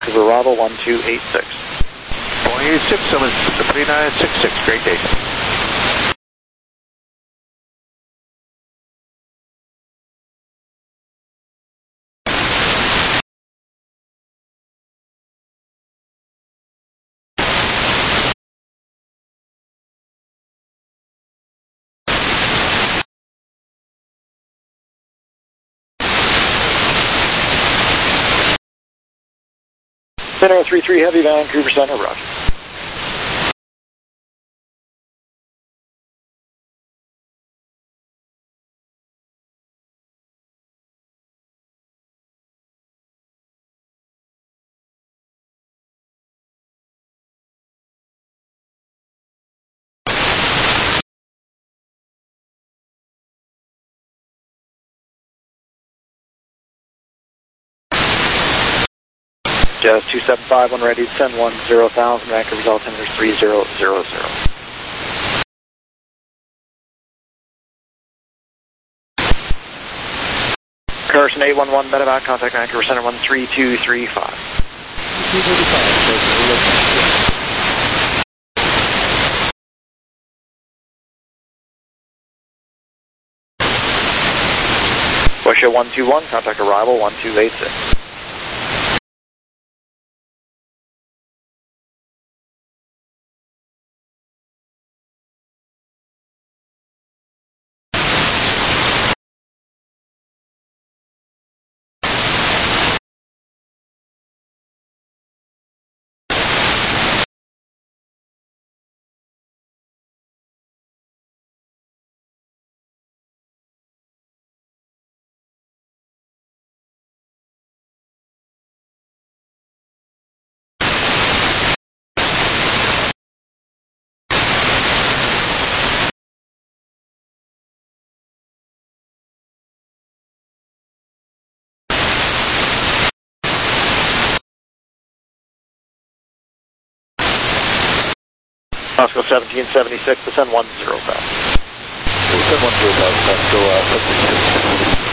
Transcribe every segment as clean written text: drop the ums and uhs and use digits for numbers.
Arrival 1286. Boeing 86, summon 3966, great day. Center 33 Heavy, Vancouver Center, roger. Jazz 275, when ready, send 10,000, Vancouver altimeter 3000. Carson 811, medevac, contact Vancouver Center 13235. 235. West 121, contact arrival 1286. Moscow 1776, descend 10,000. Descend 10,000, so let's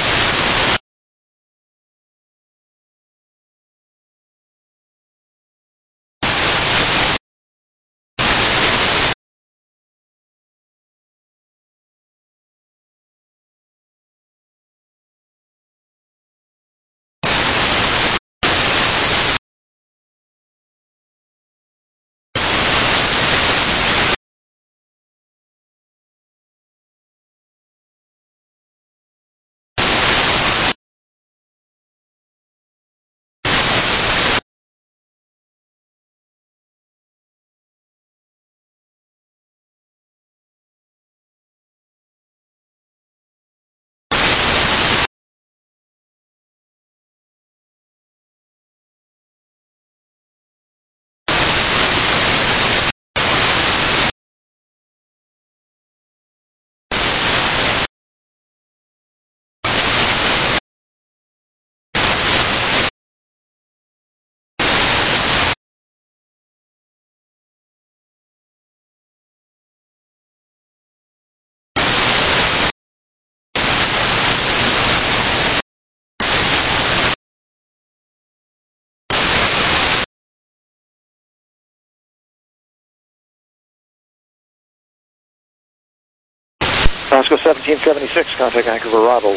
Moscow 1776, contact Vancouver arrival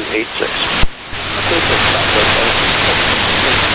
1286.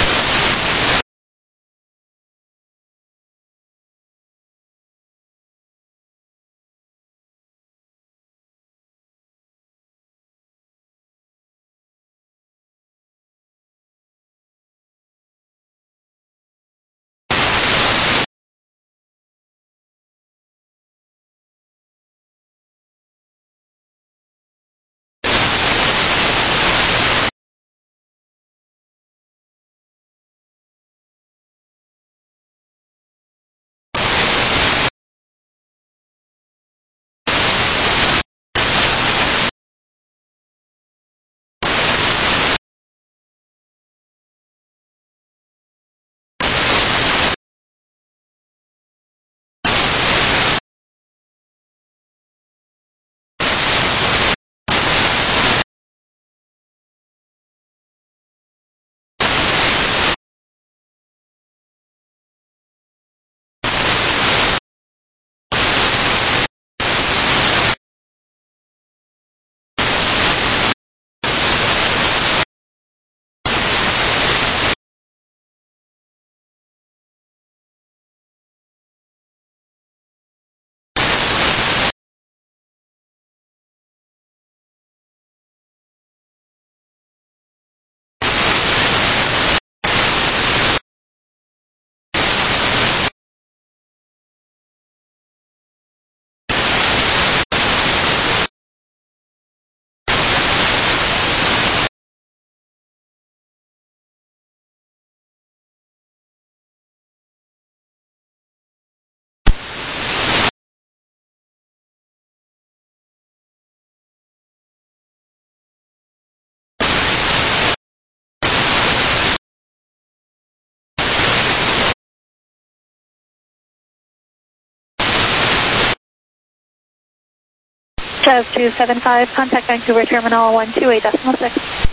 Jazz 275, contact Vancouver Terminal 128.6.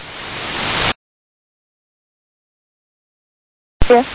Yes.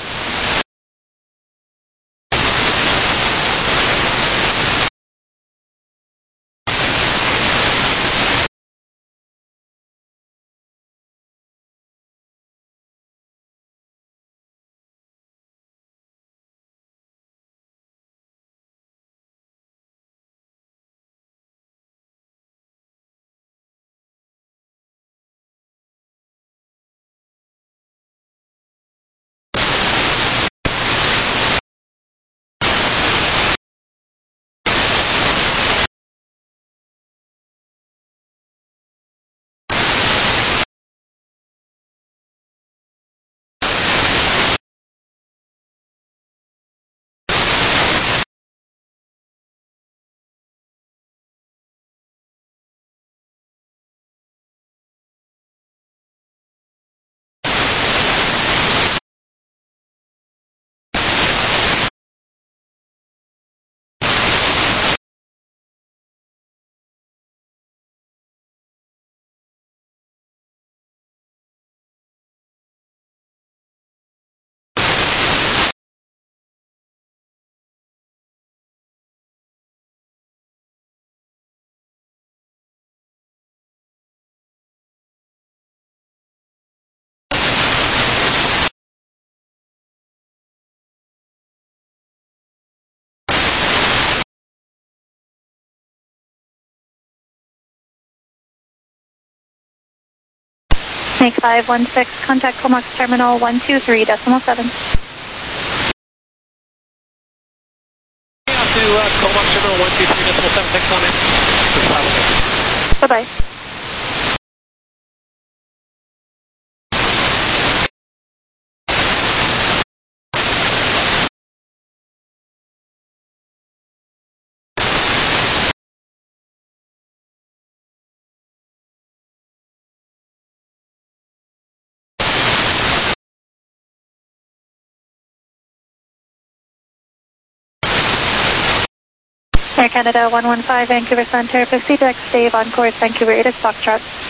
Snake 516, contact Comox Terminal 123.7. To Comox Terminal 123.7, text on in. Bye-bye. Air Canada 115, Vancouver Center, proceed direct Dave on course, Vancouver 8 is Foxtrot.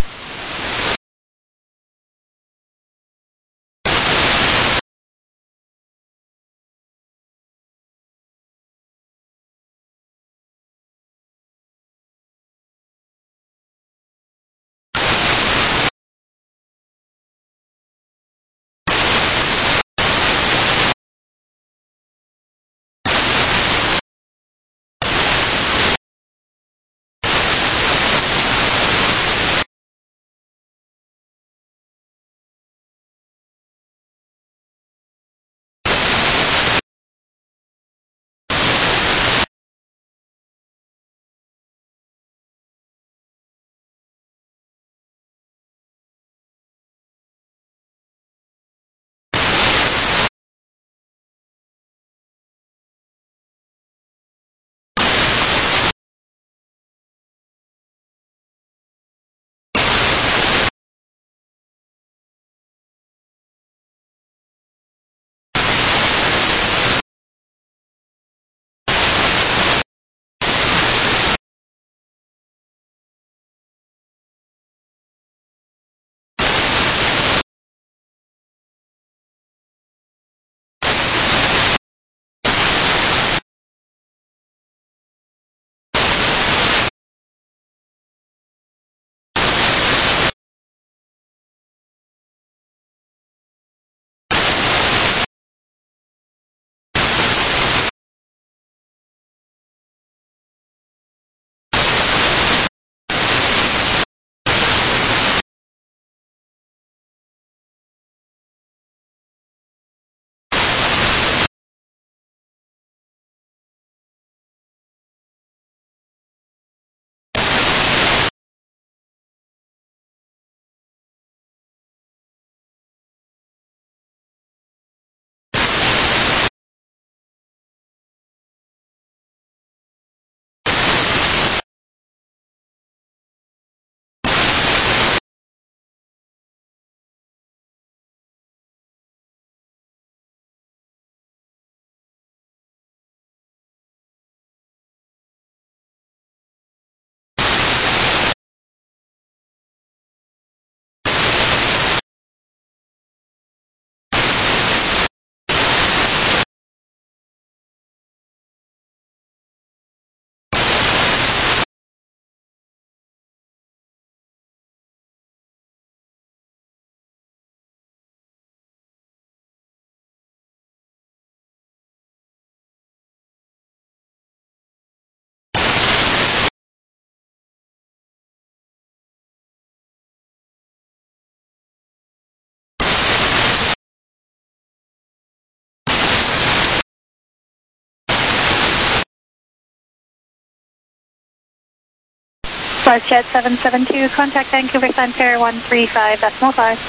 WestJet 772, contact Vancouver Center 135.5.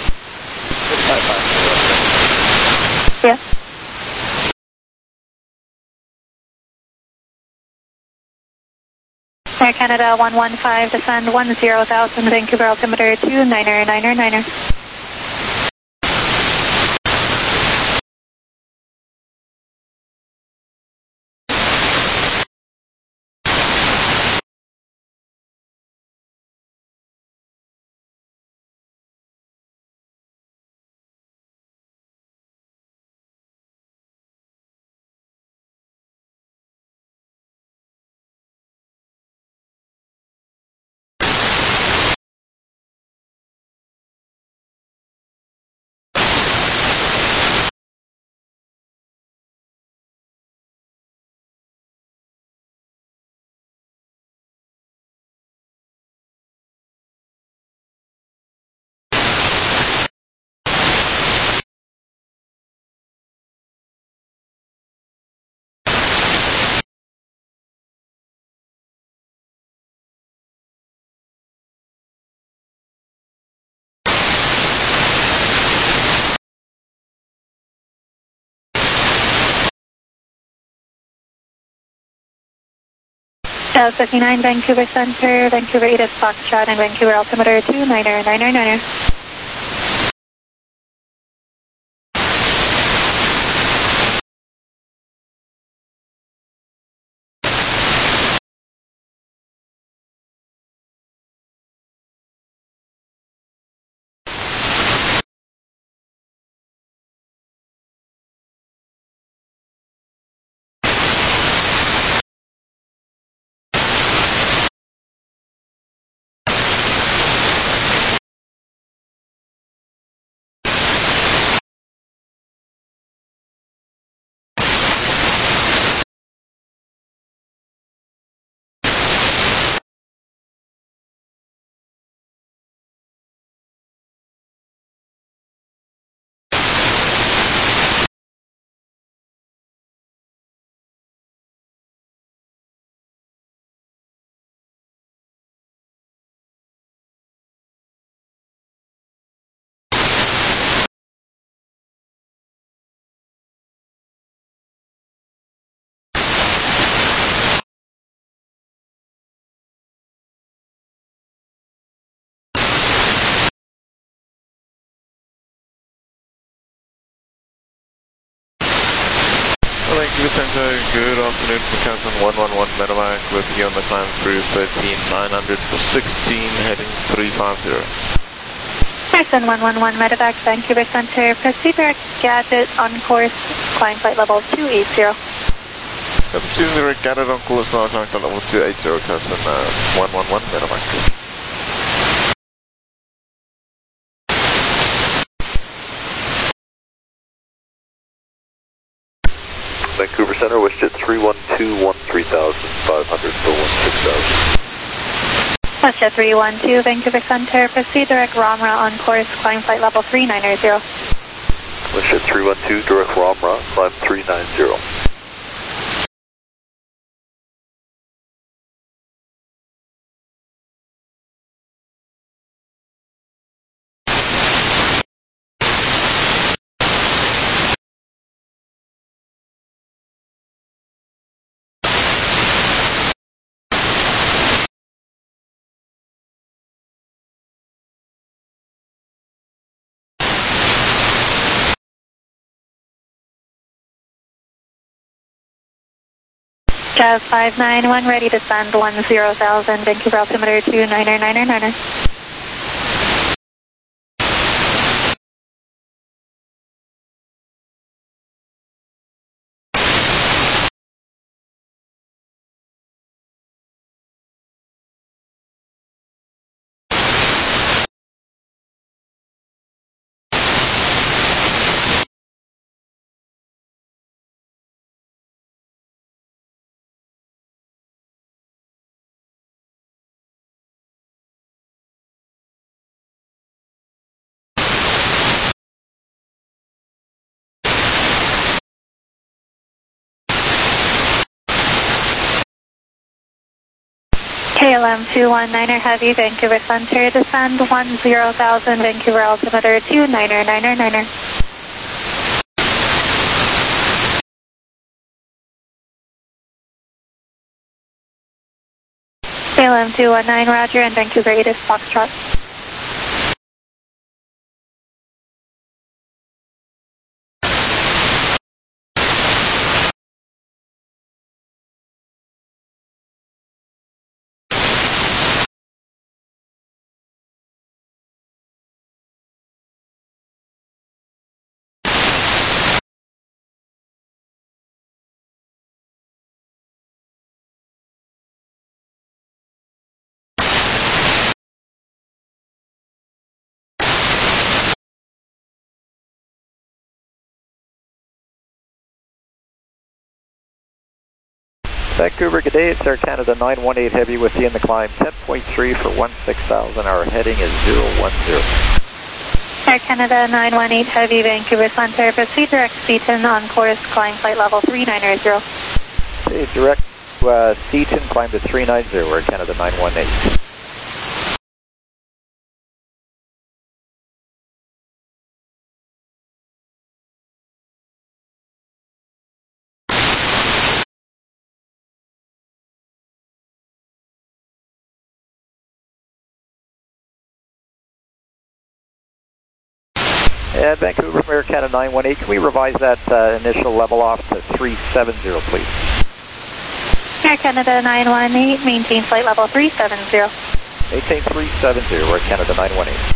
Yes. Air Canada 115, descend 10,000, Vancouver altimeter 29er. South 59, Vancouver Center, Vancouver Edith Foxtrot, and Vancouver altimeter 29er. Vancouver Center, good afternoon from Canton 111 Medevac with you on the climb through 13900 for 16 heading 350. Person 111 Medevac, Vancouver Center, proceed direct gadget on course, climb flight level 280. Proceed direct gadget on course, climb flight level 280, Canton 111 Medevac. Vancouver Center, WestJet 312, 13,500 for 16,000. WestJet 312, Vancouver Center, proceed direct Ramra on course, climb flight level 390. WestJet 312, direct Ramra, climb 390. Jazz 591, ready to descend 10,000, Vancouver altimeter 29er. KLM 219er Heavy, Vancouver Center, descend 10,000, Vancouver altimeter 29er. KLM 219, roger, and Vancouver 8 is Foxtrot. Vancouver, good day. It's Air Canada 918 Heavy with you in the climb. 10.3 for 16,000. Our heading is 010. Air Canada 918 Heavy, Vancouver Center, proceed direct Seaton on course, climb flight level 390. Okay, direct Seaton, climb to 390, Air Canada 918. Vancouver from Air Canada 918, can we revise that initial level off to 370, please? Air Canada 918, maintain flight level 370. Maintain 370, Air Canada 918.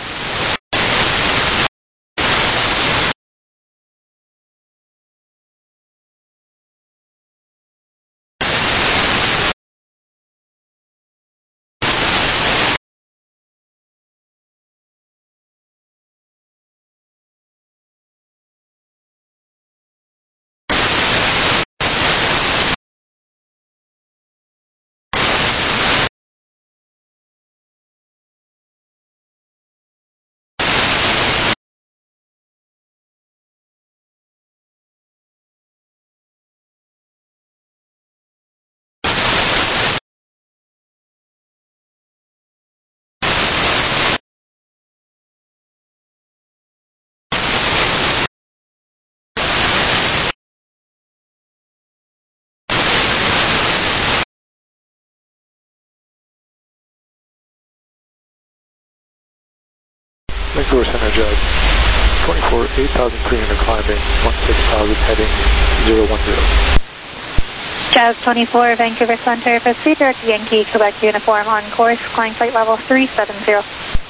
Vancouver Center, Jazz 24, 8,300 climbing, 16,000 heading 010. Jazz 24, Vancouver Center, proceed direct Yankee, Quebec uniform on course, climb flight level 370.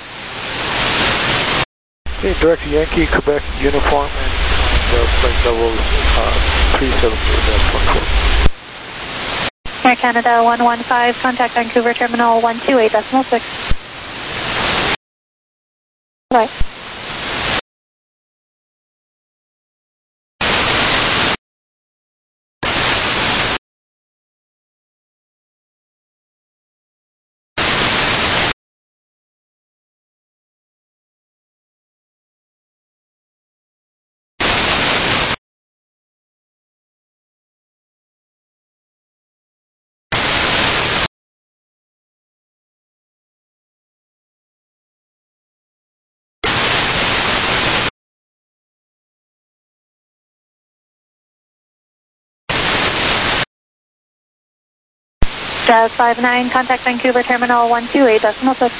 Okay, direct Yankee, Quebec uniform, and flight level 370, Jazz 24. Air Canada 115, contact Vancouver Terminal 128.6. Bye. Jazz 59, contact Vancouver Terminal 128.6.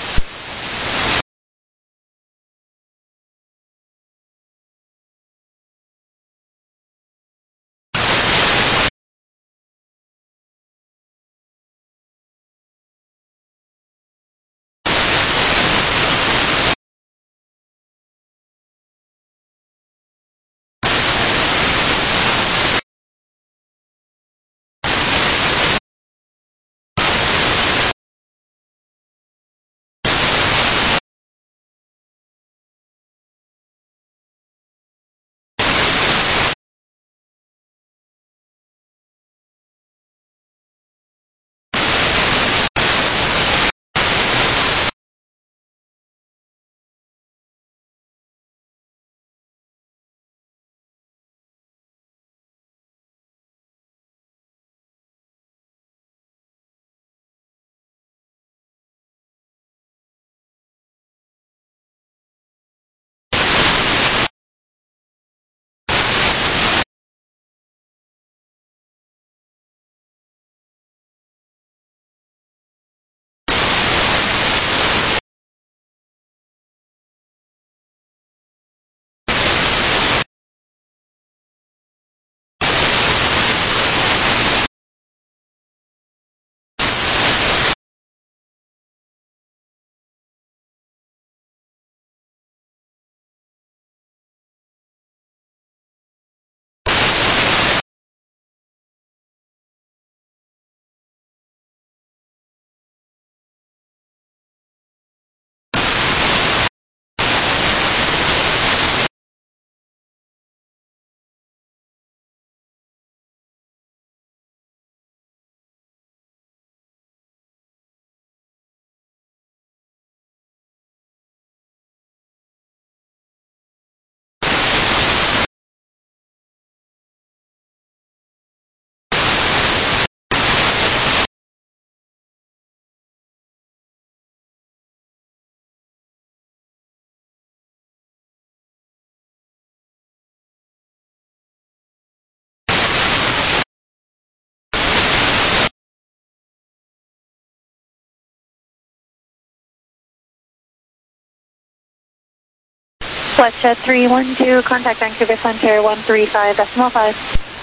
WestJet 312, contact Vancouver Center 135.5.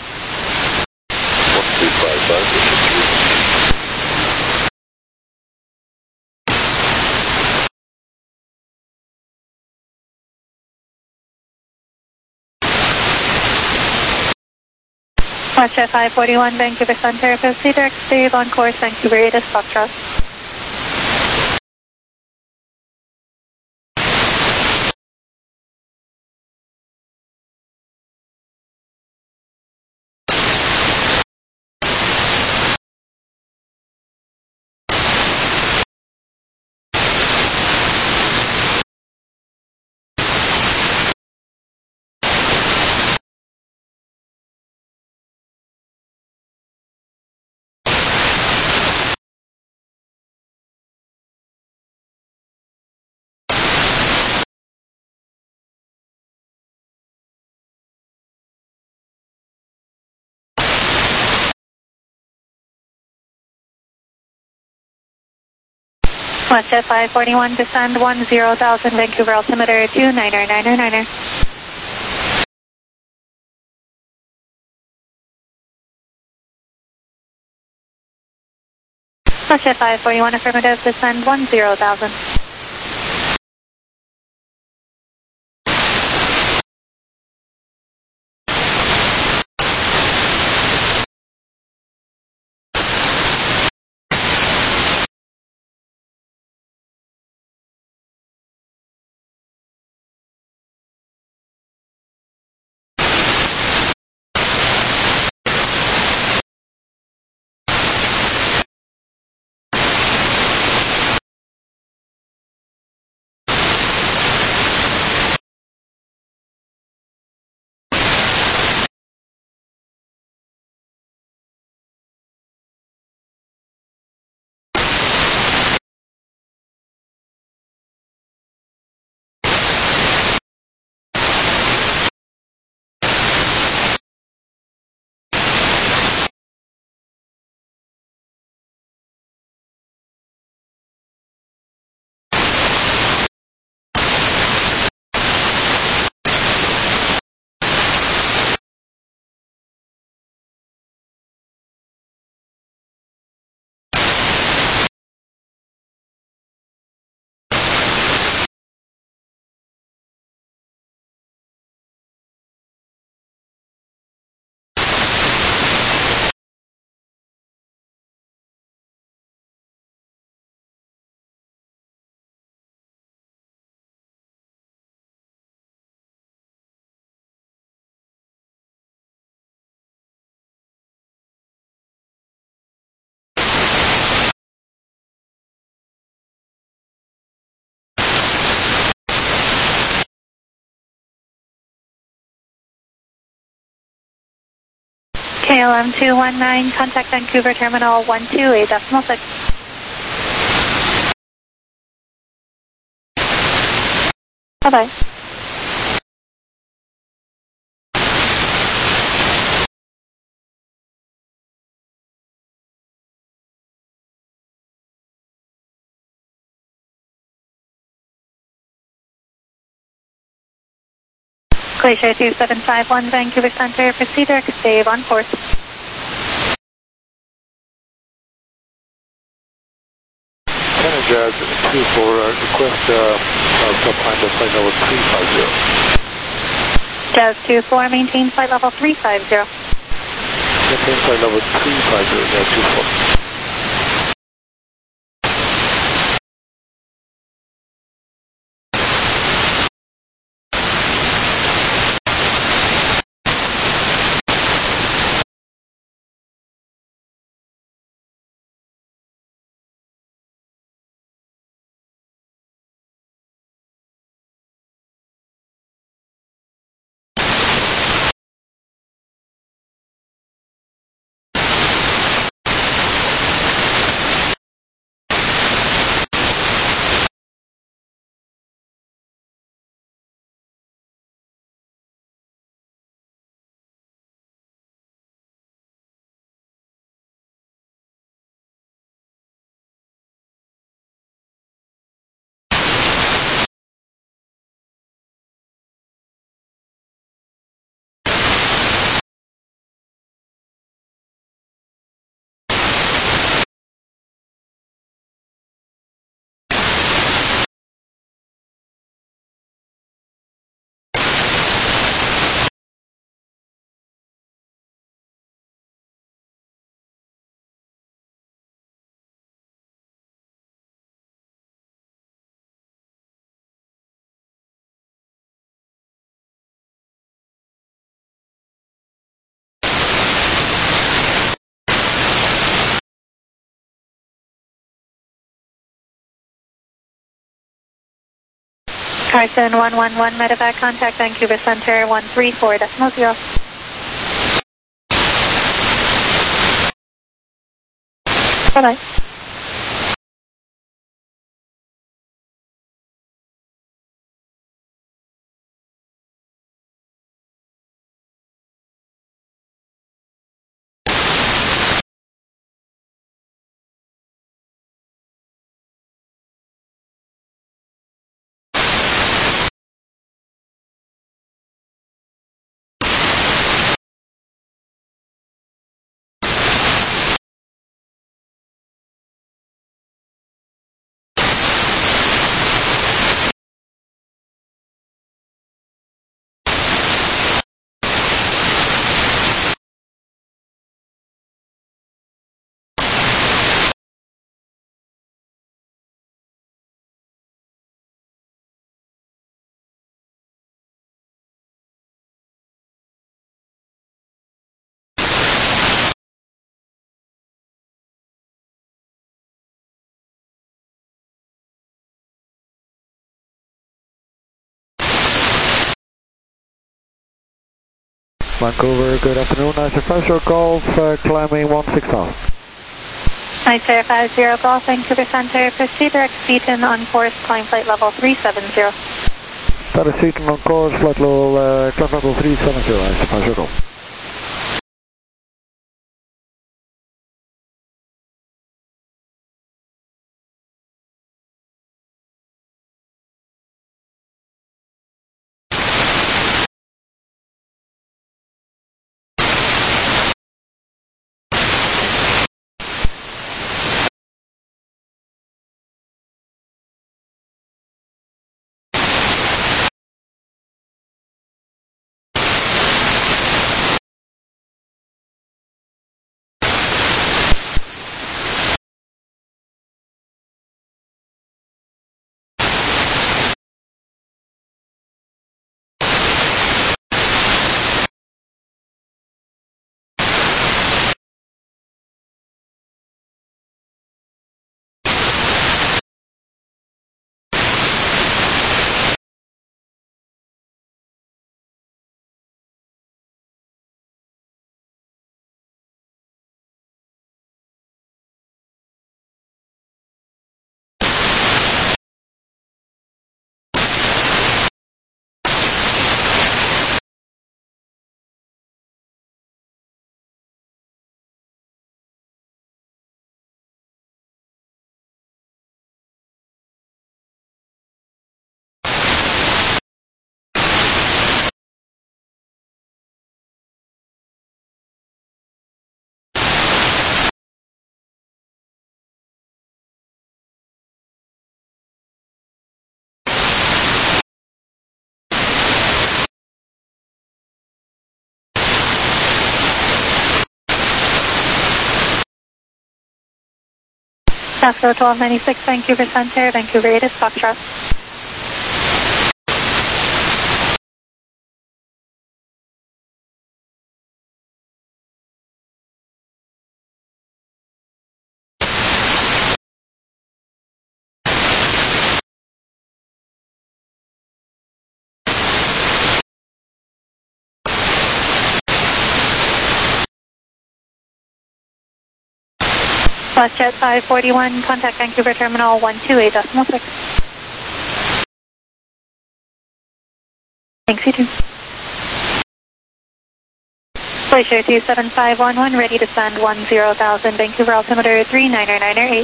1355, WestJet 541, Vancouver Center, proceed direct save on course, Vancouver 8 is Foxtrot. WestJet 541, descend 10,000, Vancouver altimeter 29er. WestJet 541, affirmative, descend 10,000. KLM 219, contact Vancouver Terminal 128.6. Bye-bye. Glacier 2751, Vancouver Center, proceed direct save on course. Center Jazz 24, request subclimb to flight level 350. Jazz 24, maintain flight level 350. Maintain flight level 350, Jazz 24. Carson 111 medevac, contact Vancouver Center 134.0. Bye-bye. Vancouver, good afternoon. Nice Professor Golf, climbing 16,000. Nice Air 50 Golf, Vancouver Center. Proceed direct Seaton on course, climb flight level 370. That is Seaton on course, flight level 370, nice Professor Golf. Pasco 1296, Vancouver Center, Vancouver 8 is Foxtrot. WestJet 541, contact Vancouver Terminal 128.6. Thanks, you too. Glacier 27511, ready to send 10,000, Vancouver altimeter 39908.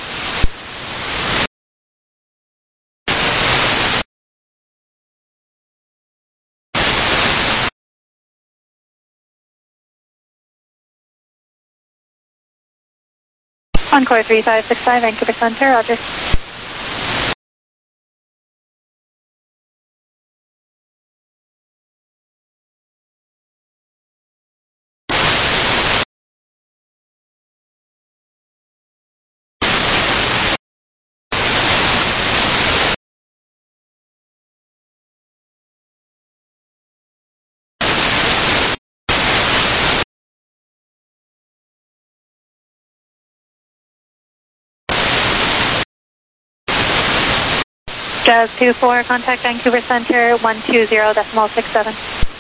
Encore 3565, Vancouver Center, Roger. Jazz 24, contact Vancouver Center 120.67.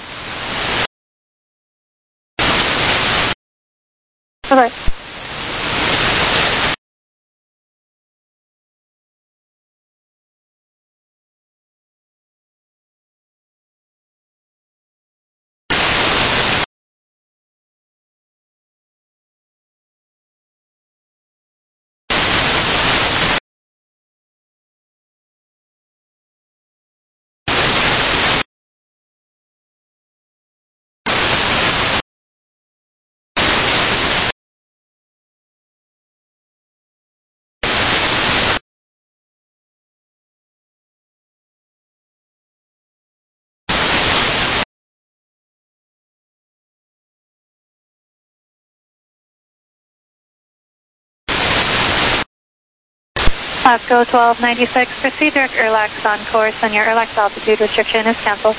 Bye-bye. Pasco 1296, proceed direct Erlax on course, and your Erlax altitude restriction is canceled.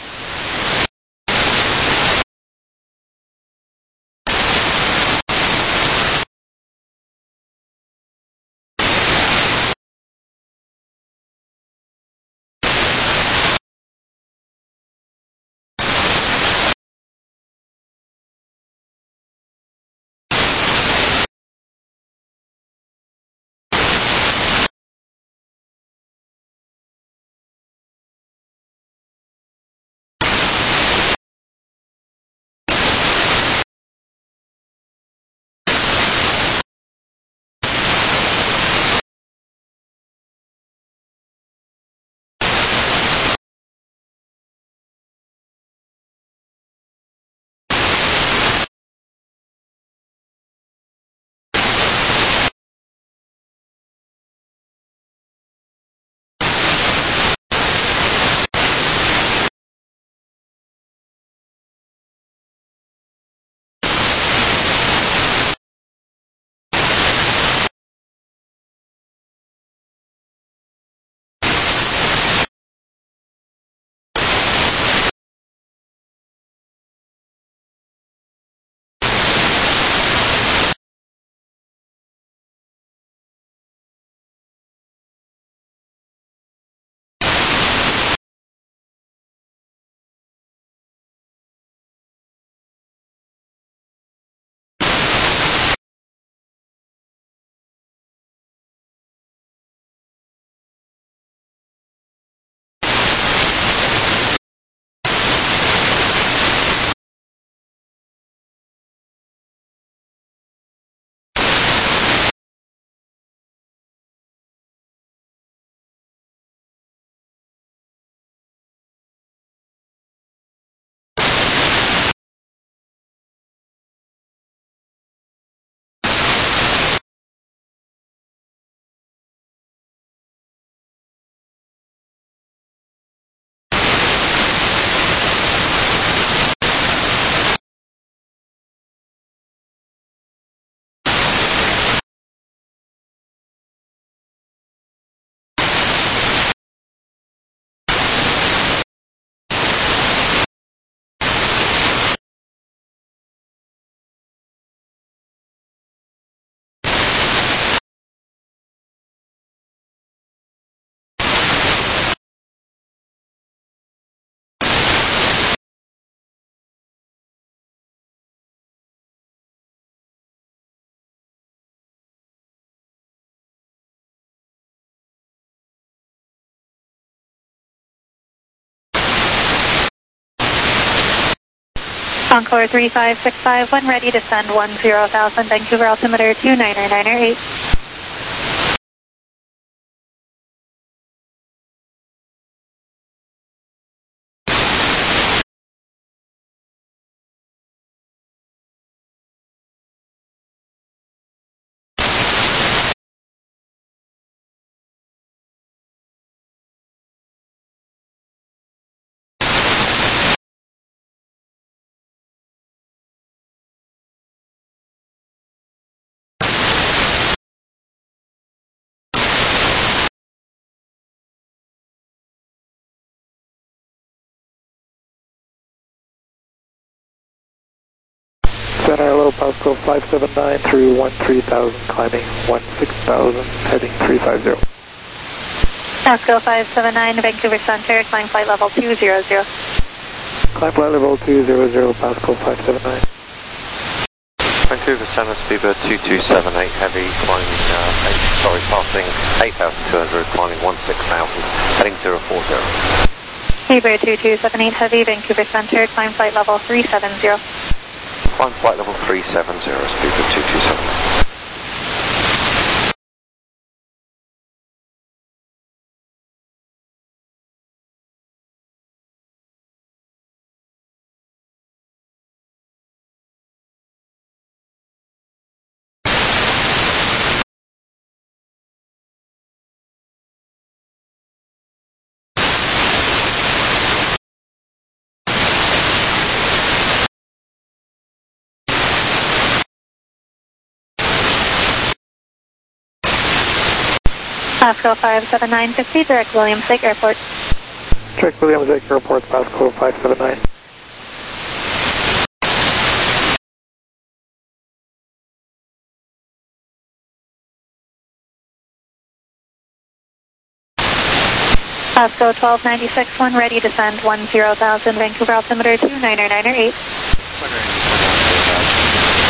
Encore 3565, when ready, descend 10,000, Vancouver altimeter 299er8. Center Low Pasco 579 through 13,000, climbing 16,000, heading 350. Pasco 579, Vancouver Center, climb flight level 200. Climb flight level 200, Pasco 579. Vancouver Center, Speedbird 2278 heavy, climbing, passing 8,200, climbing 16,000, heading 040. Speedbird 2278 heavy, Vancouver Center, climb flight level 370. Climb flight level 370, Speedbird 2278. Pasco 579, proceed direct Williams Lake Airport. Direct Williams Lake Airport, Pasco 579. Pasco 1296, one ready, descend 10,000, Vancouver altimeter 29908.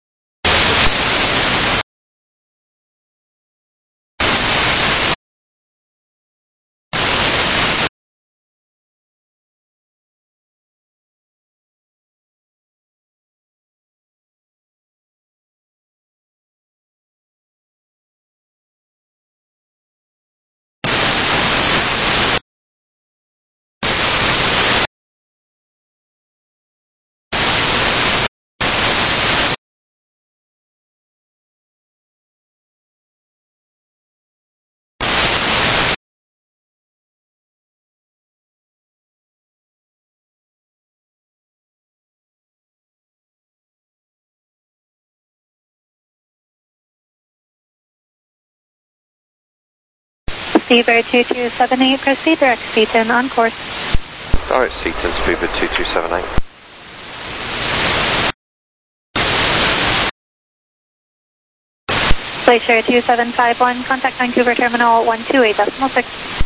Speedbird 2278, proceed direct Seaton on course. Direct Seaton, Speedbird 2278. Glacier 2751, contact Vancouver Terminal 128.6.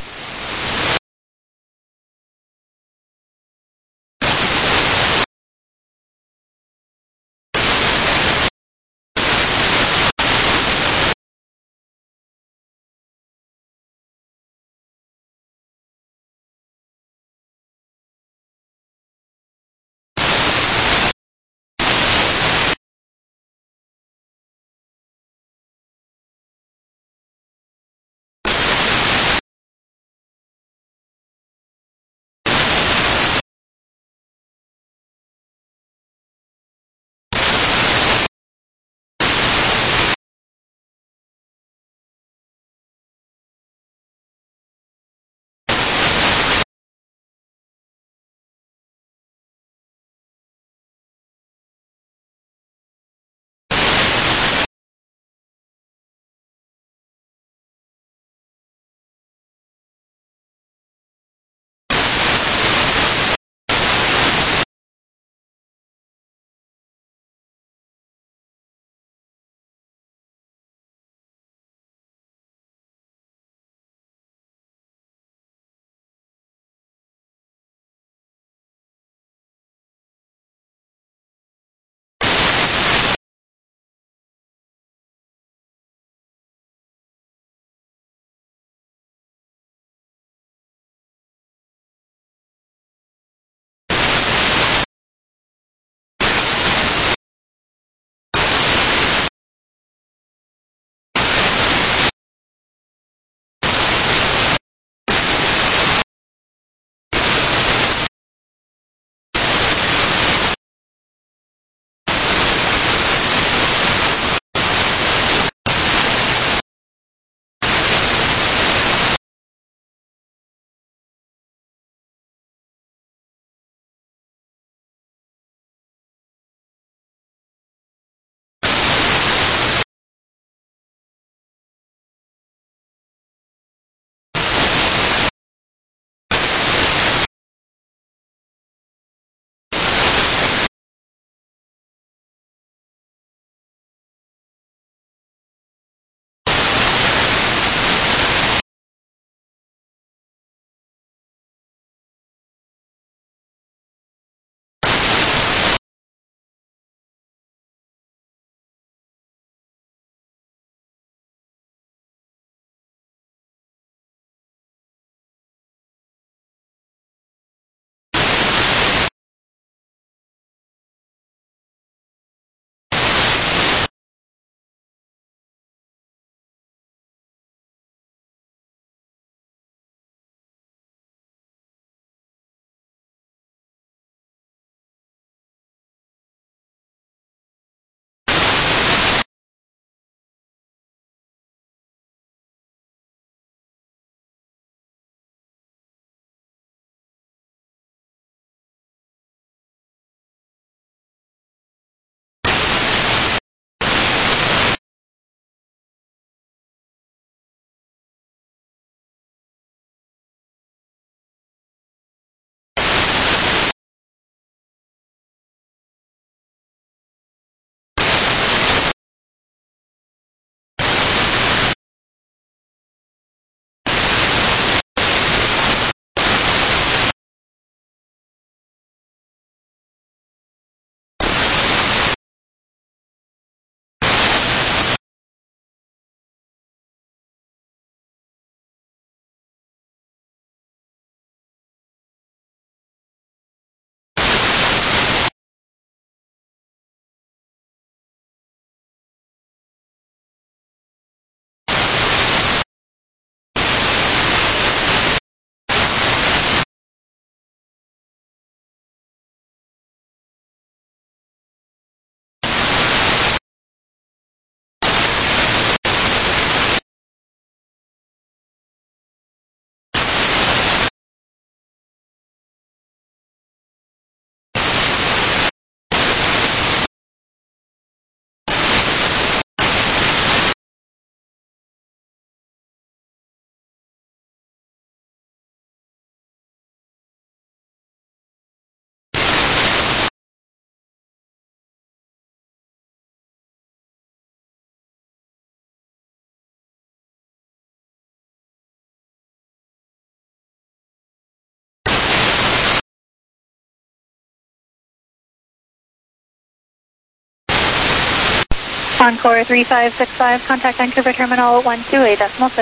Encore 3565, contact Vancouver Terminal 128.6.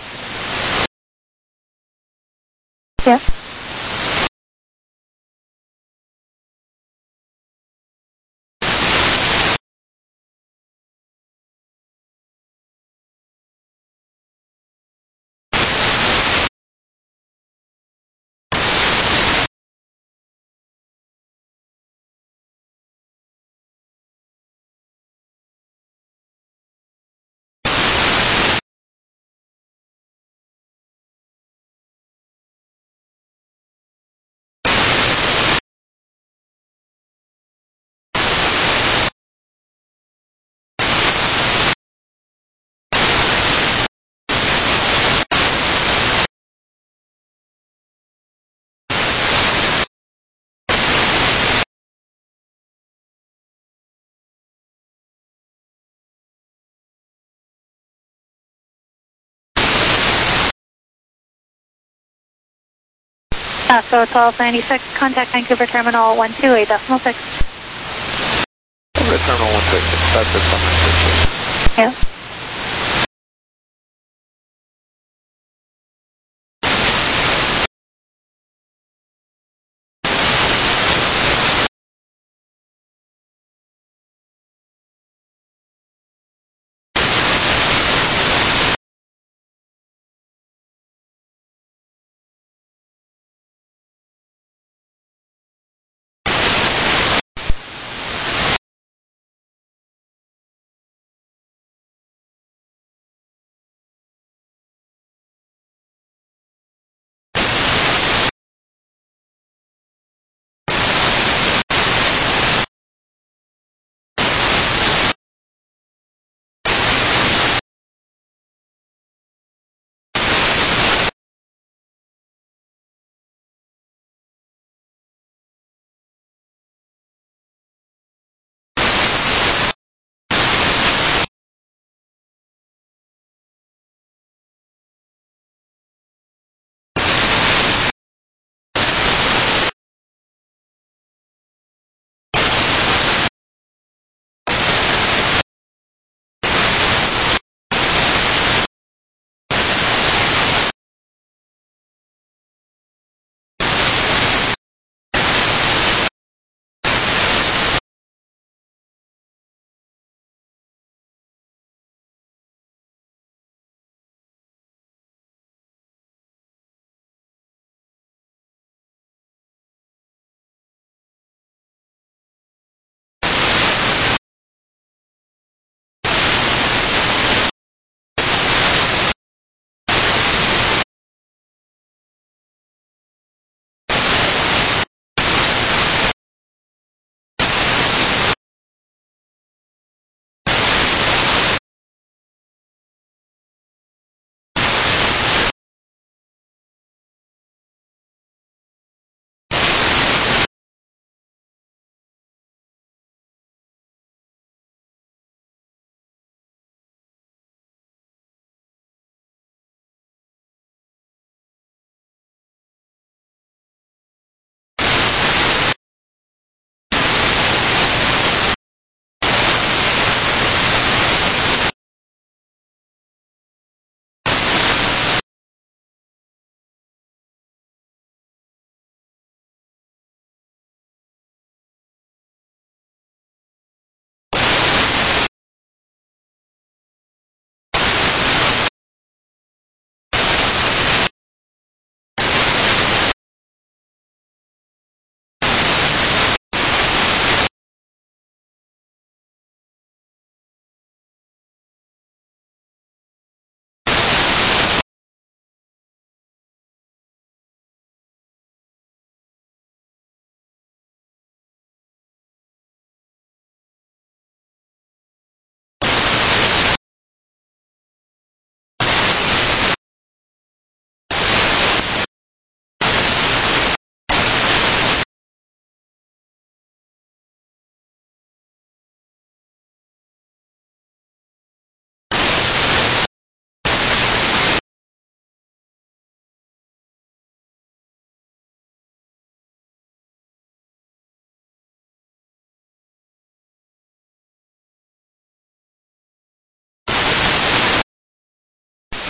Yeah. So 1296, contact Vancouver Terminal 128.6. Vancouver Terminal 126, that's it, 126. Yeah.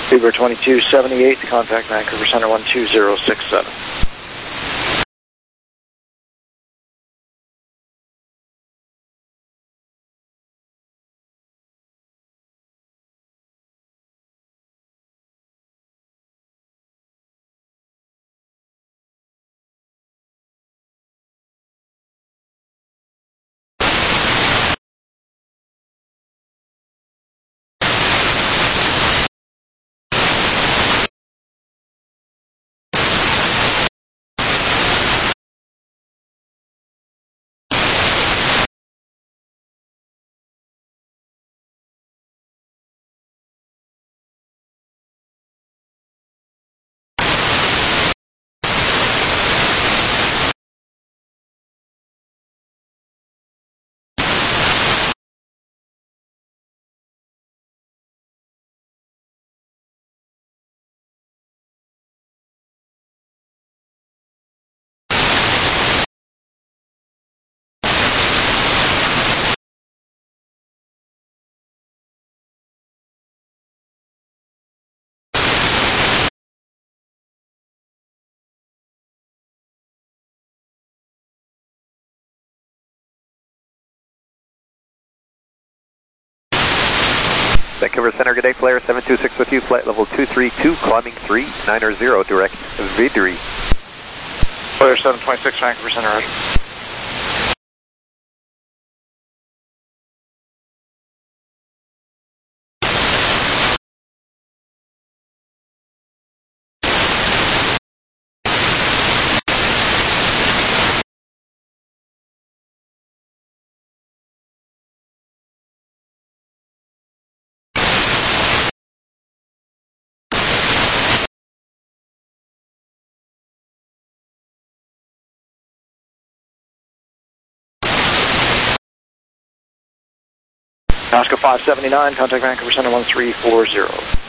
Uber 2278, contact Vancouver Center 12067. Vancouver Center, good day, Flare 726 with you, flight level 232, climbing 3990, direct Vidri. Flare 726, Vancouver Center, roger. Oscar 579, contact Vancouver Center 1340.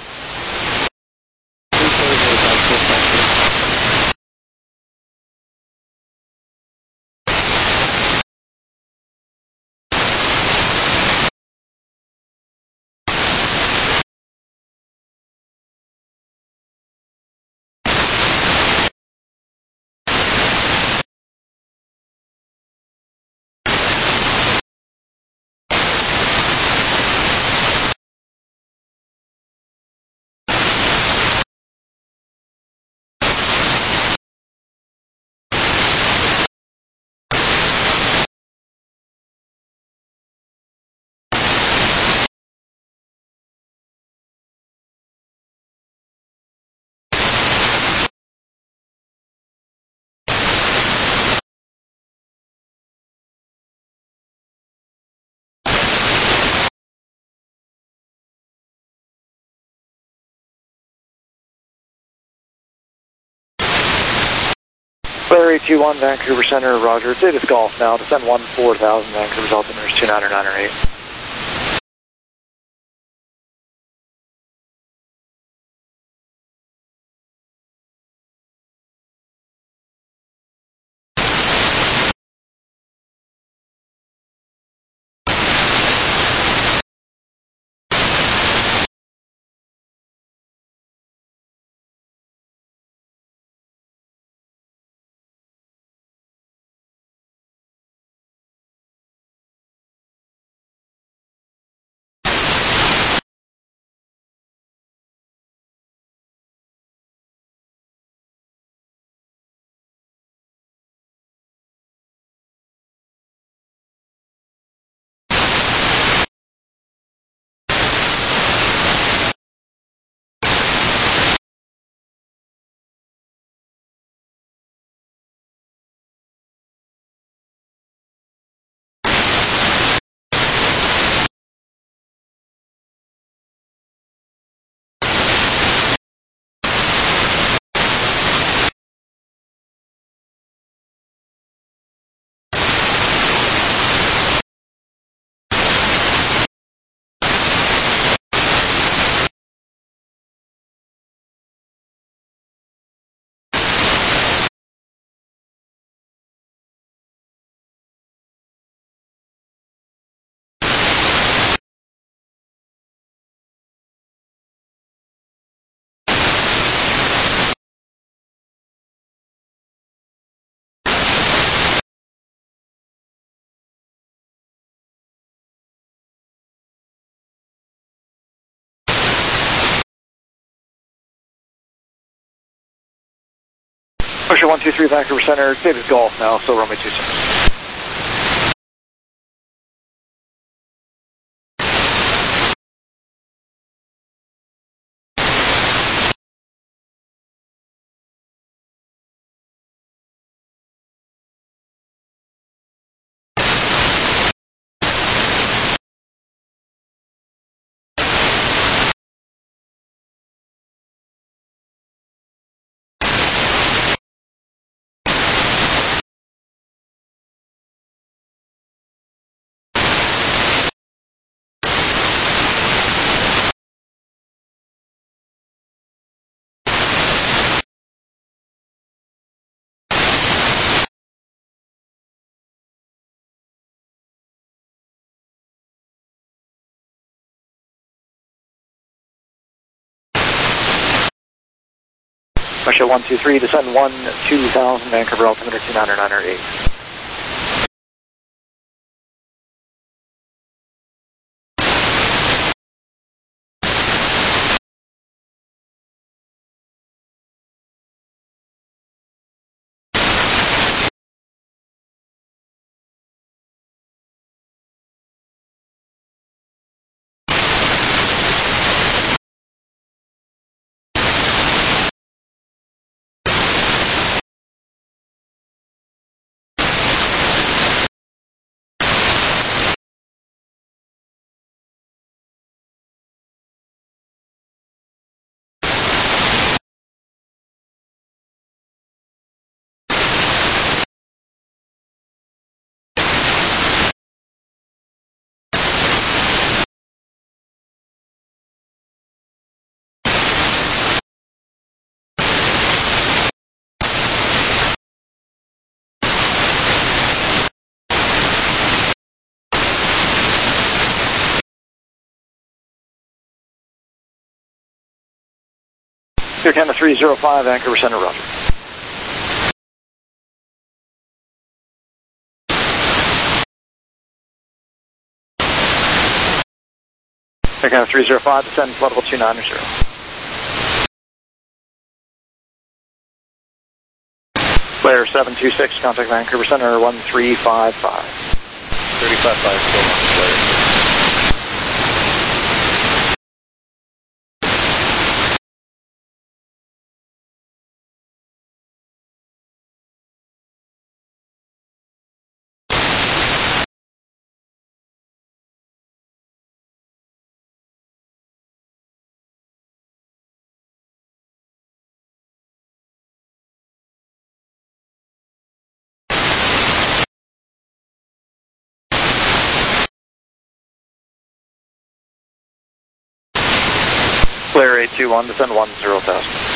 Flare 821, Vancouver Center, roger. It's Davis Golf now, descend 4000, Vancouver's altimeter is 29908. Pusher 123 Vancouver Center, Davis Golf now, so runway 26. Russia 123, descend 1-2000, Vancouver altimeter 299.8. Clear Canada 305, Vancouver Center, roger. Clear Canada 305, descend flight level 290. Player 726, contact Vancouver Center 1355. 35.5, still on player. Player 821, descend 10,000.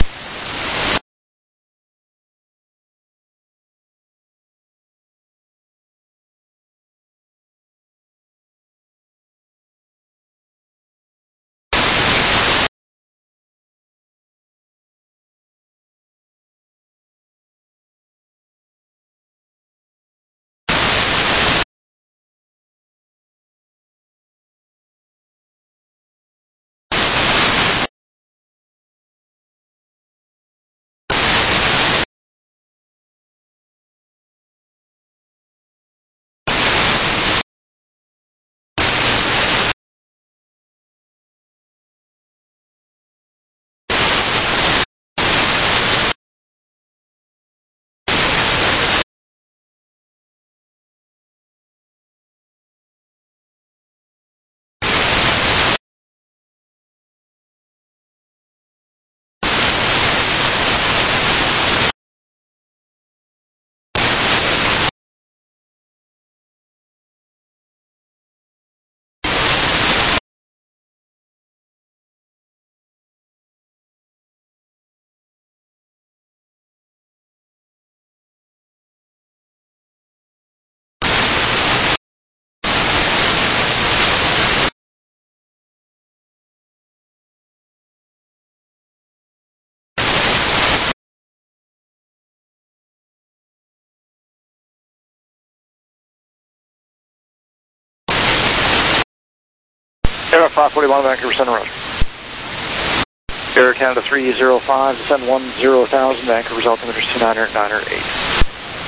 Air 541, Vancouver Center, roger. Air Canada 305, descend 10,000, Vancouver's altimeter is 299.8.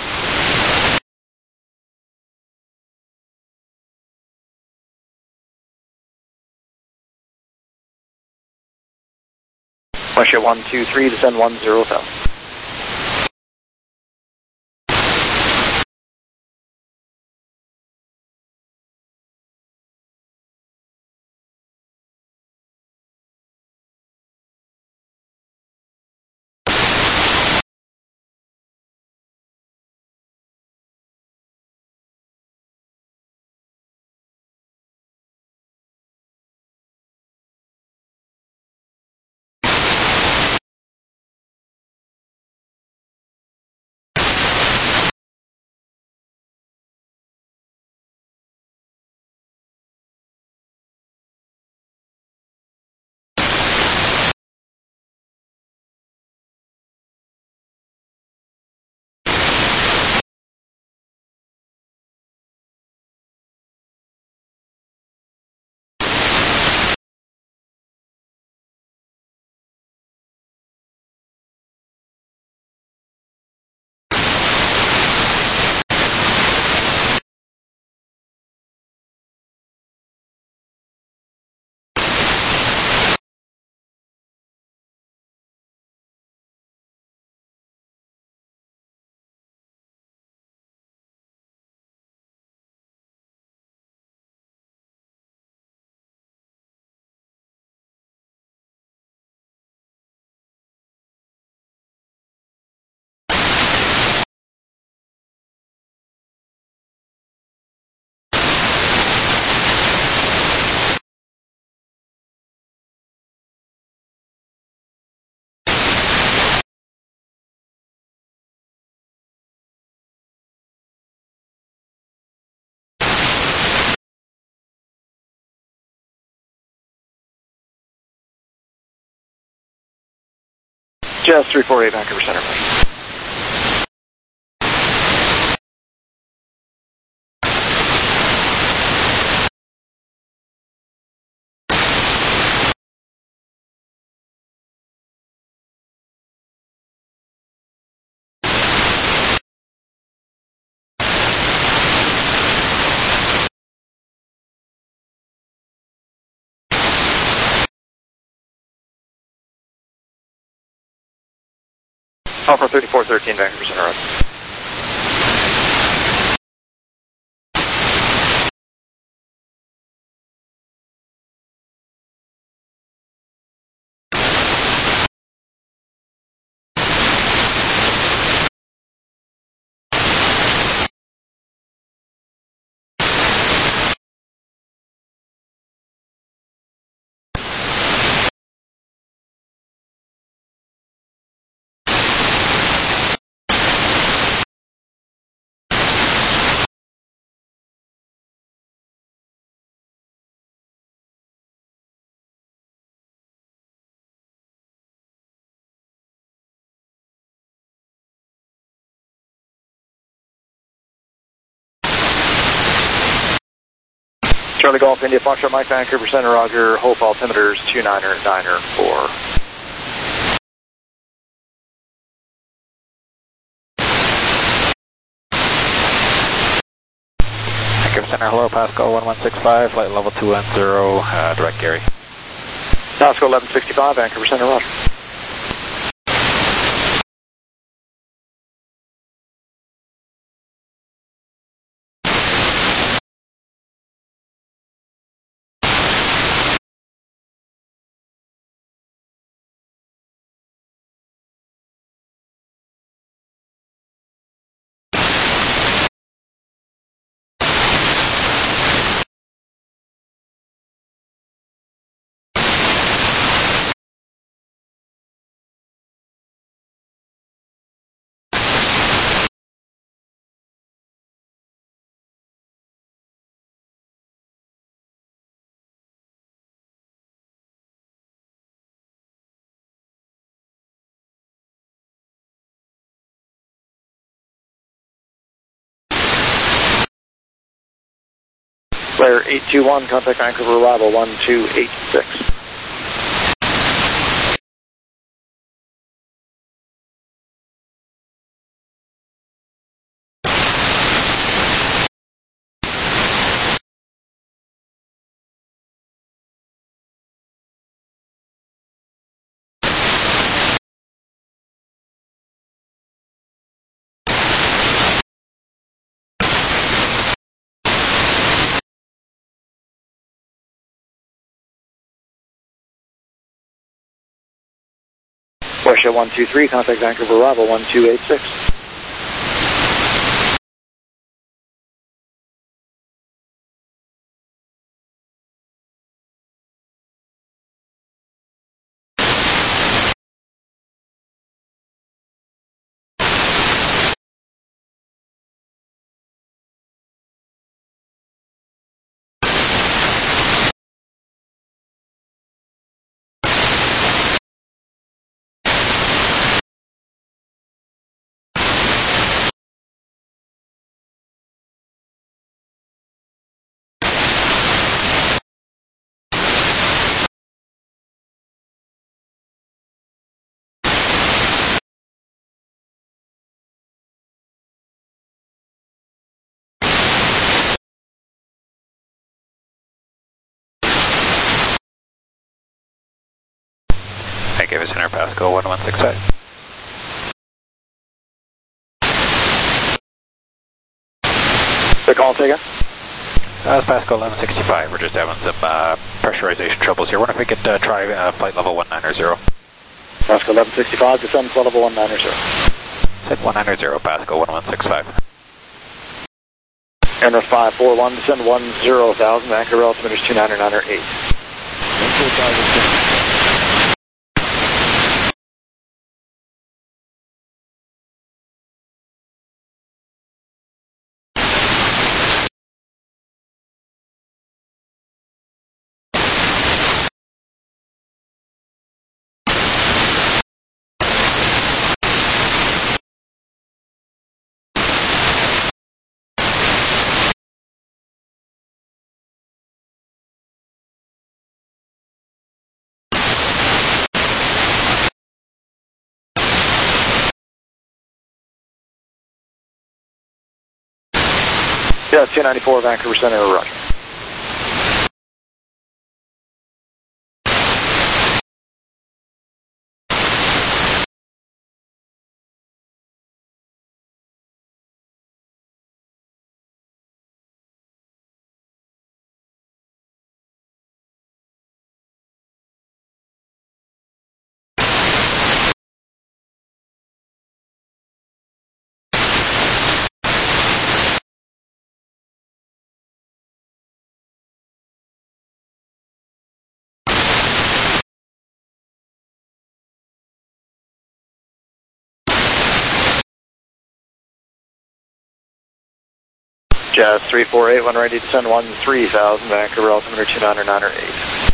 Russia 123, descend 10,000. Jazz 348, Vancouver Center. Alpha 3413, Vancouver Center. Charlie Golf, India Foxtrot, Mike, Vancouver Center, Roger. Hope altimeters 299.4. Vancouver Center, hello, Pascal 1165, flight level 210, direct Gary. Pascal 1165, Vancouver Center, Roger. Flare 821, contact Vancouver arrival 1286. Russia 123, contact Vancouver arrival 1286. Vancouver Center, Pascal 1165. The call taken. Pascal 1165. We're just having some pressurization troubles here. Wonder if we could try flight level 190. Pascal 1165, descend flight level 190. Set 190, Pascal 1165. Air 541, descend 10,000, Vancouver altimeter is 29908. Yeah, 294 Vancouver Center, Roger. Jazz 348, when ready to send 13,000, Vancouver altimeter 29908.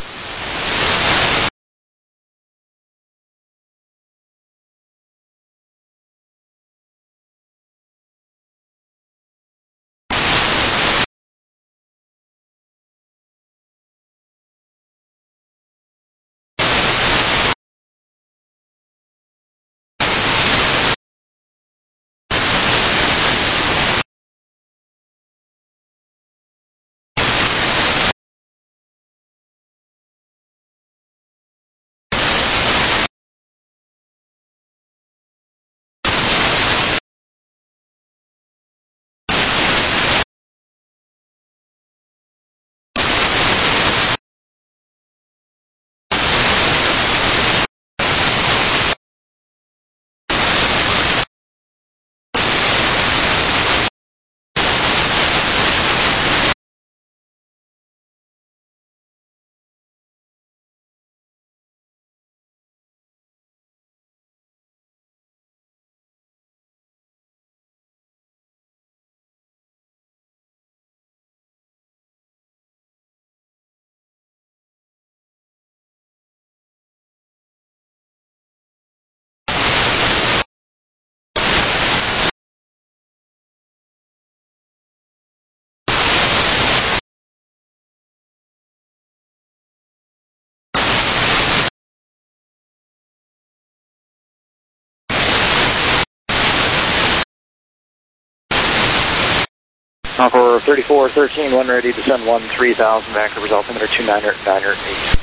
Encore 3413, when ready to send 13,000, Vancouver's altimeter 29908.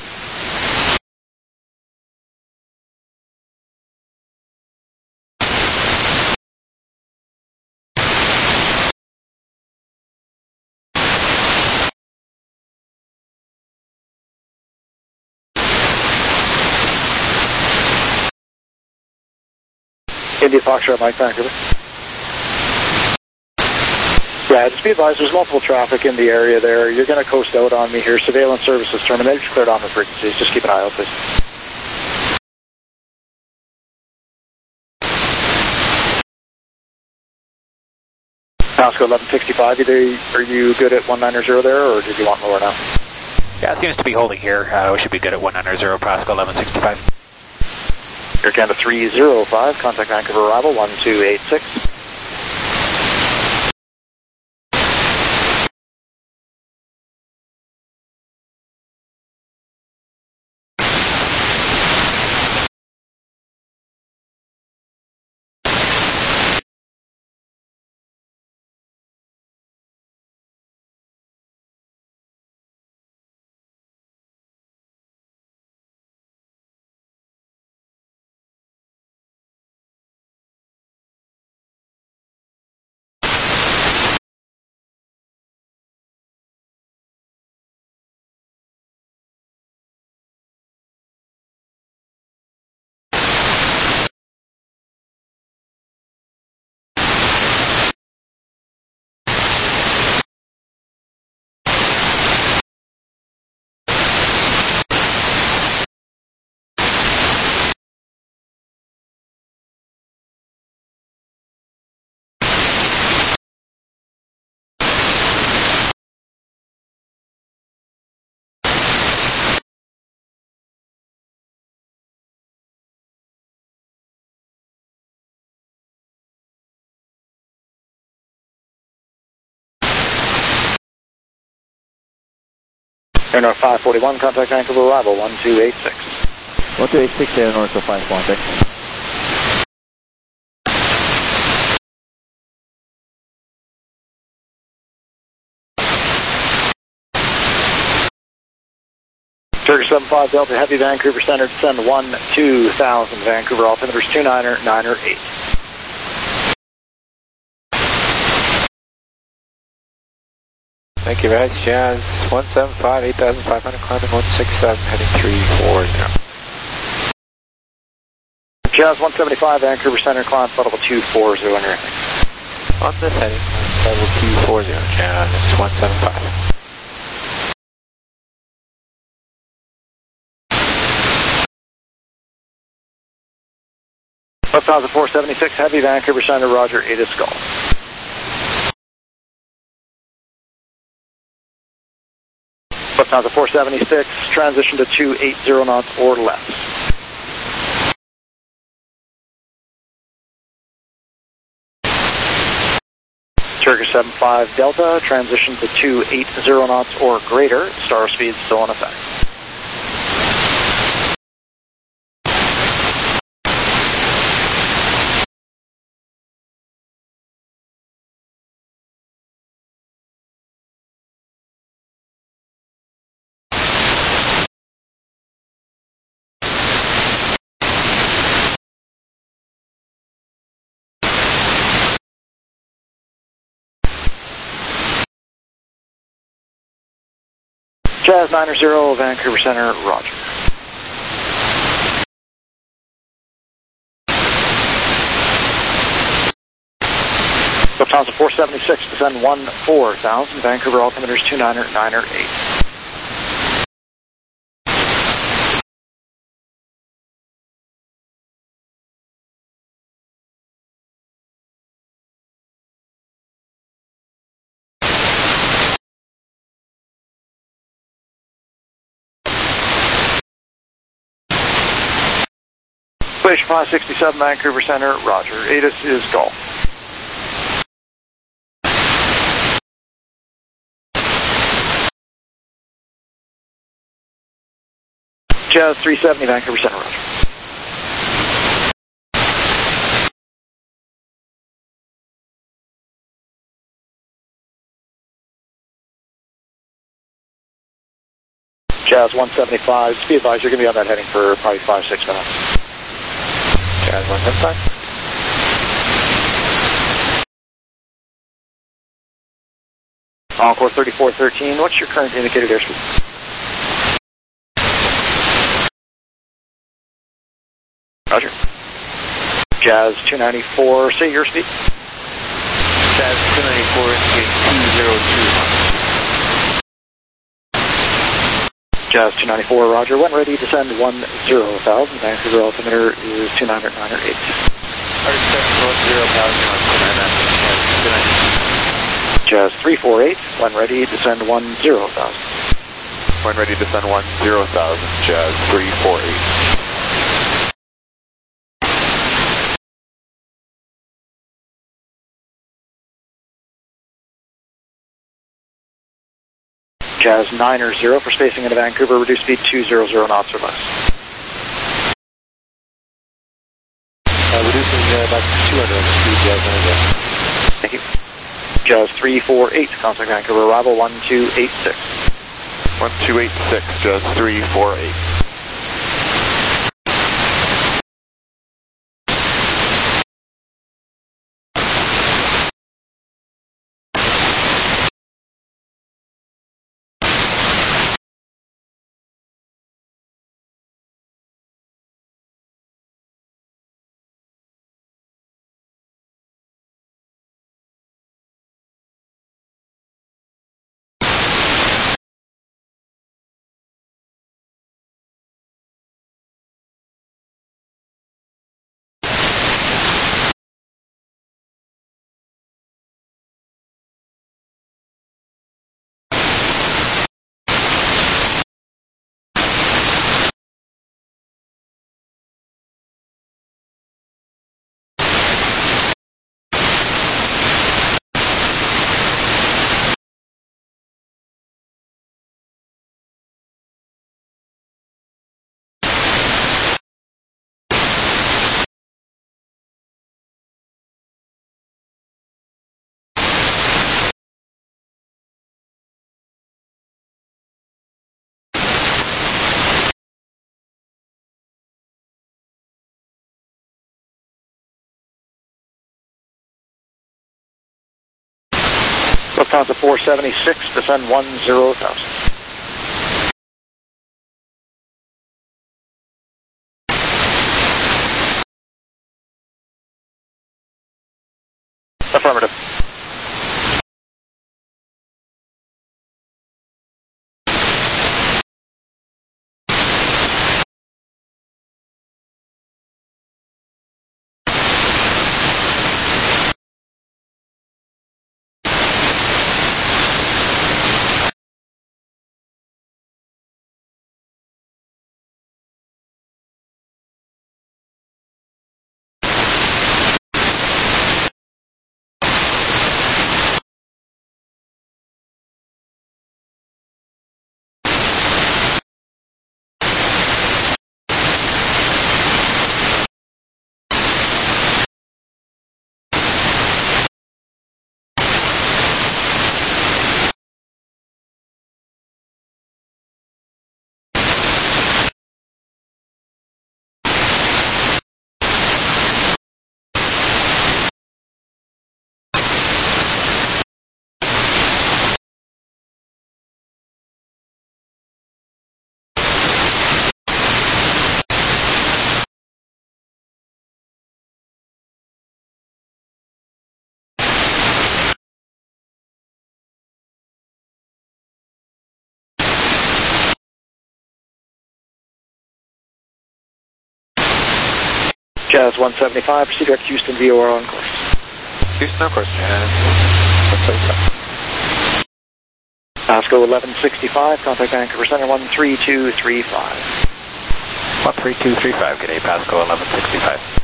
India Foxtrot, Mike, Vancouver. Yeah, just be advised, there's multiple traffic in the area there. You're going to coast out on me here. Surveillance services terminated. Cleared on the frequencies. Just keep an eye out, please. Pasco 1165, are you good at 190 there, or did you want lower now? Yeah, it seems to be holding here. We should be good at 190, Pasco 1165. Air Canada 305, contact Vancouver arrival 1286. Air North 541, contact Vancouver arrival 1286. 1286, Air North 5 contact. Turkish 75 Delta Heavy, Vancouver Center, descend 12000, Vancouver, altimeter 29908. Thank you, Reg. Jazz 175, 8500, climbing 167, heading 340. Jazz 175, Vancouver Center, climb level 240 on your heading. On this heading, level 240, Jazz 175. Lufthansa 476 Heavy, Vancouver Center, Roger, 8 is Golf. Lufthansa 476, transition to 280 knots or less. Turkish 75 Delta, transition to 280 knots or greater, star speed still in effect. Jazz 90, Vancouver Center, Roger. Lufthansa 476, descend 14,000, Vancouver altimeters 29908. Station 567, Vancouver Center, Roger. ATIS is Golf. Jazz 370, Vancouver Center, Roger. Jazz 175, just be advised you're going to be on that heading for probably 5-6 minutes. Jazz 175. Encore 3413, what's your current indicated airspeed? Roger. Jazz 294, say your speed. Jazz 294, indicate 202. Jazz 294, roger. When ready, descend 10,000. Vancouver altimeter is 298. 3710,000. Jazz 348, when ready, descend 10,000. When ready, descend 10,000, Jazz 348. Jazz 900 for spacing into Vancouver, reduce speed 200 knots or less. Reducing back to 200 speed, Jazz 900. Thank you. Jazz 348, contact Vancouver, arrival 1286. 1286, Jazz 348. Lufthansa 476, descend 10,000. Affirmative. Jazz 175, proceed direct Houston, VOR on course. Houston, of course, Jazz 175. Pasco 1165, contact Vancouver Center 13235. 13235, good day, Pasco 1165.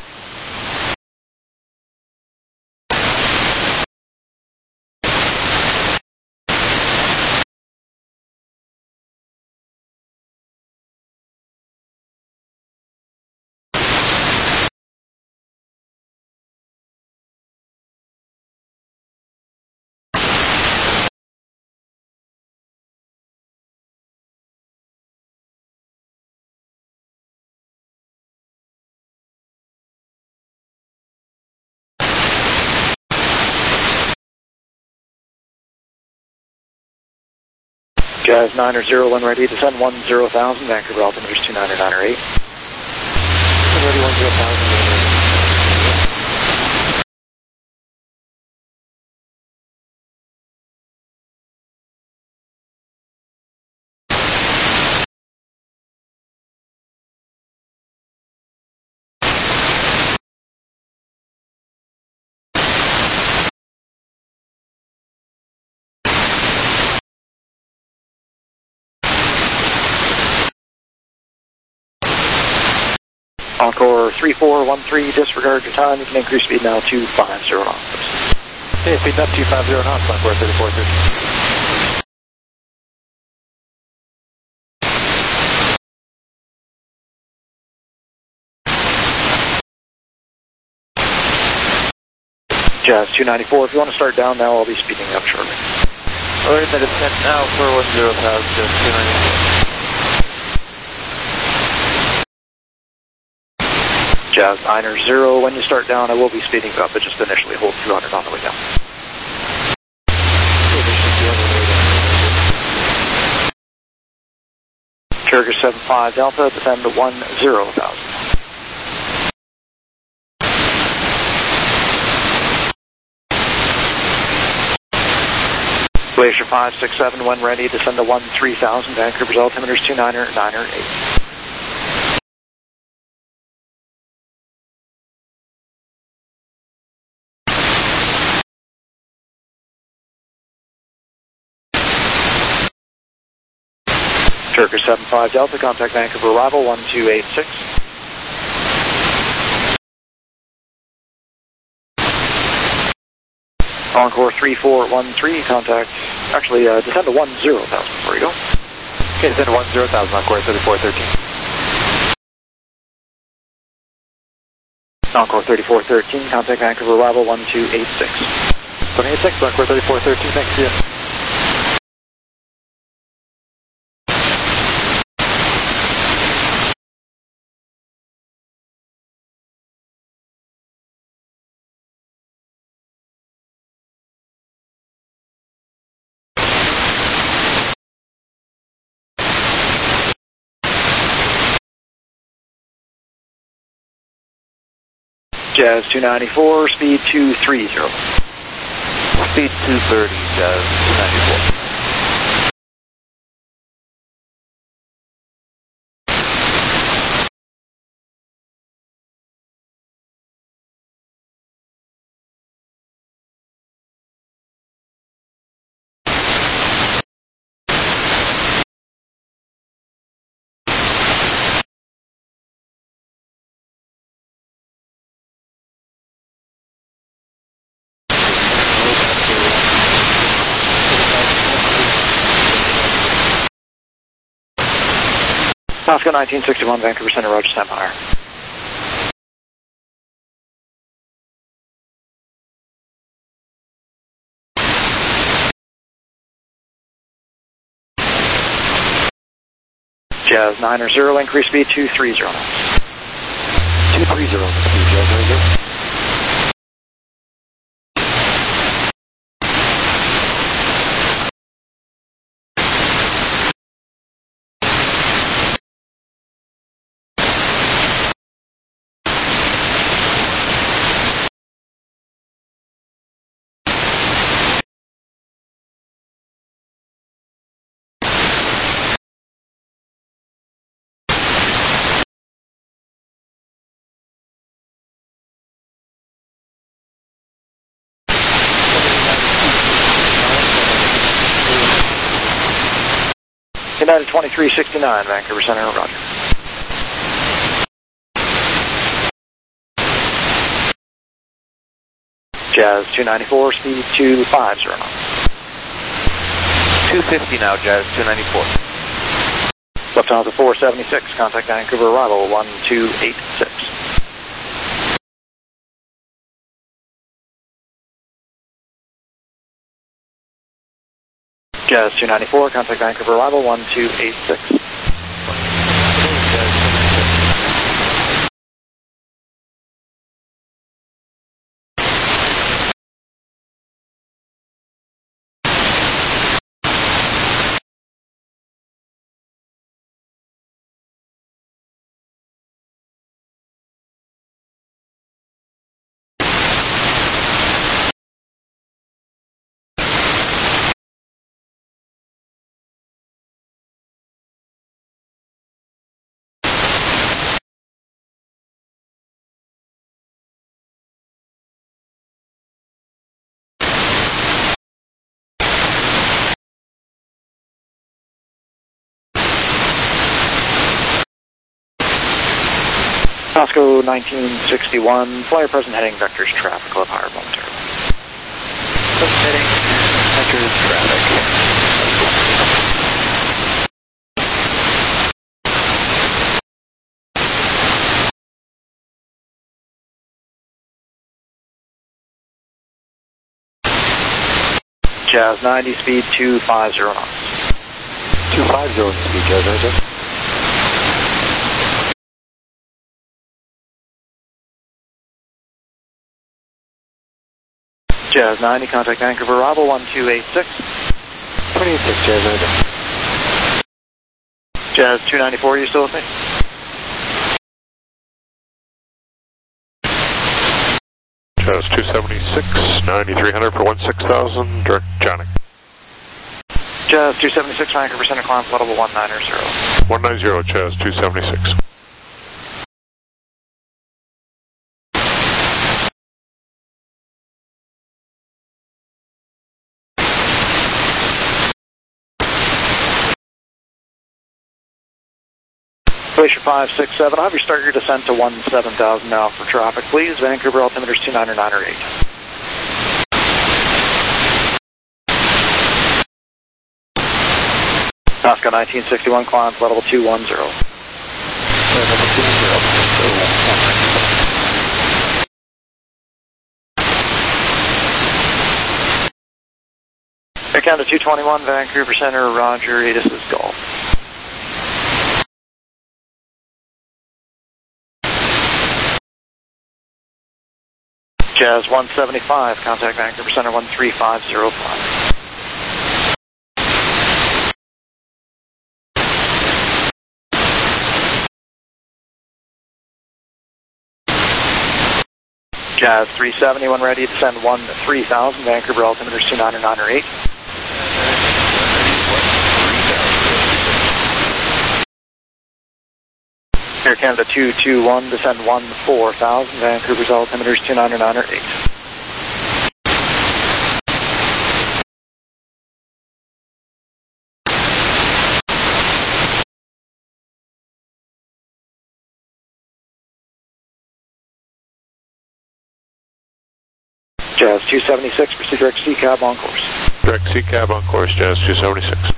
Jazz 900, when ready, descend 10,000, Vancouver altimeter is 299 or 8. Ready 10,000. Encore 3413, disregard your time. You can increase speed now to 50 knots. Okay, speed up 250 knots, Encore 3413. Jazz 294, if you want to start down now, I'll be speeding up shortly. Alright, that is sent now for 10,000, Jazz 294. Jazz 90, when you start down, I will be speeding up, but just initially hold 200 on the way down. Turkish 75 Delta, descend to 10,000. Glacier 567, when ready, descend to 13,000, Vancouver's altimeter is 29908. Turkish 75 Delta, contact Vancouver arrival 1286. Encore 3413, contact, actually descend to 10,000 before you go. Okay, descend to 10,000, Encore 3413. Encore 3413, contact Vancouver arrival 1286. 186, Encore 3413, thanks to you. Jazz 294, speed 230. Speed 230, Jazz 294. Moscow 1961, Vancouver Center, Roger, stand by. Jazz 90, increase speed 230. 230 speed, Jazz 90. United 2369, Vancouver Center, Roger. Jazz 294, speed 250 knots. 250 now, Jazz 294. Lufthansa 476, contact Vancouver arrival 1286. Jazz 294, contact Vancouver arrival 1286. Moscow 1961, flyer present heading vectors traffic, level higher momentarily. Present heading vectors traffic. Jazz 90, speed 250 knots. 250 speed, Jazz 90. Jazz 90, contact Vancouver, arrival 1286. 286, Jazz 90. Jazz 294, you still with me? Jazz 276, 9300 for 16,000, direct Johnny. Jazz 276, Vancouver Center, climb flight level 190. 190, Jazz 276. Glacier 567, I'll have you start your descent to 17,000 now for traffic, please. Vancouver altimeter's 299 Moscow 1961, climb flight level 210. Air Canada 221, Vancouver Center, Roger, this is Golf. Jazz 175, contact Vancouver Center 13505. Jazz 370, when ready, descend 13,000, Vancouver altimeter's 299 Air Canada 221, descend 14,000, Vancouver's altimeter's 299Jazz 276, proceed direct C-cab on course. Direct C-cab on course, Jazz 276.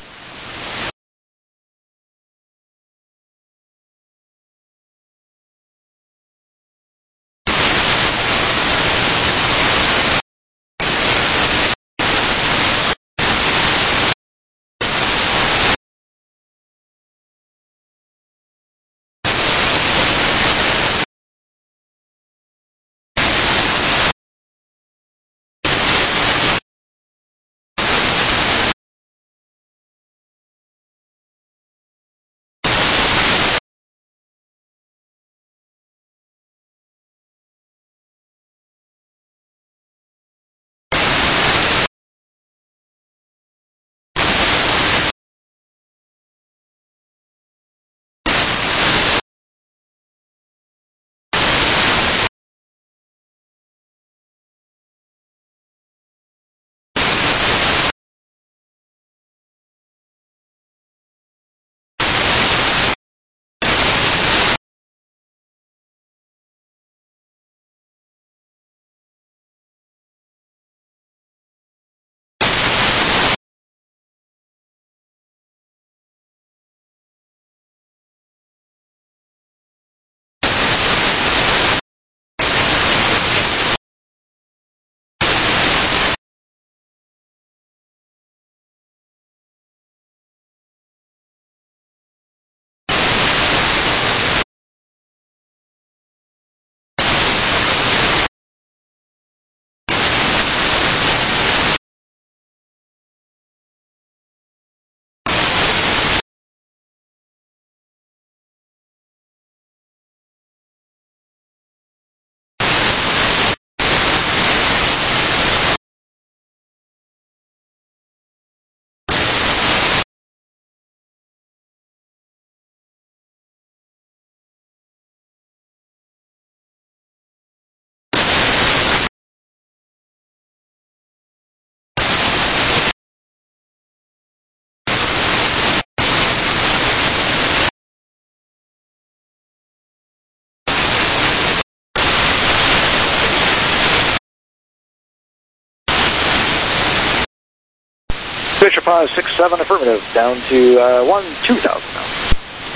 0567 affirmative, down to 12,000 now.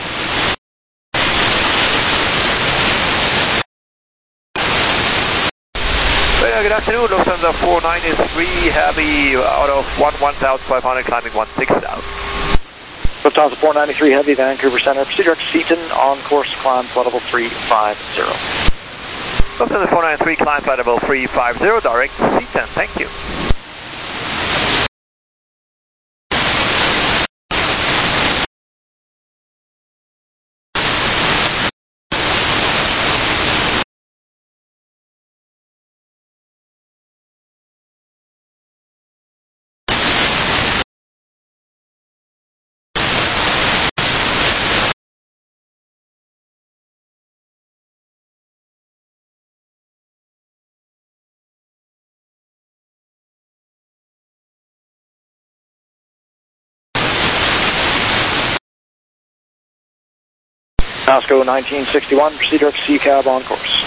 Well, good afternoon, Lufthansa 493 Heavy out of 1,500 climbing 16,000. Lufthansa 493 Heavy, Vancouver Center, proceed direct to Seaton, on course climb flight level 350. Lufthansa 493 climb flight level 350, direct to Seaton, thank you. Moscow 1961, proceed direct to C-Cab on course.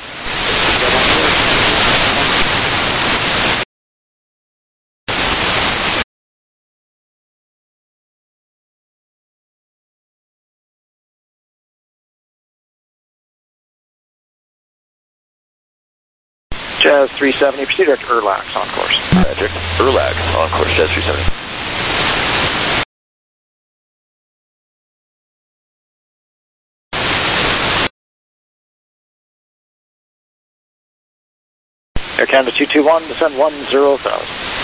Jazz 370, proceed direct to Erlax on course. Patrick, Erlax on course, Jazz 370. Air Canada 221, descend 10,000.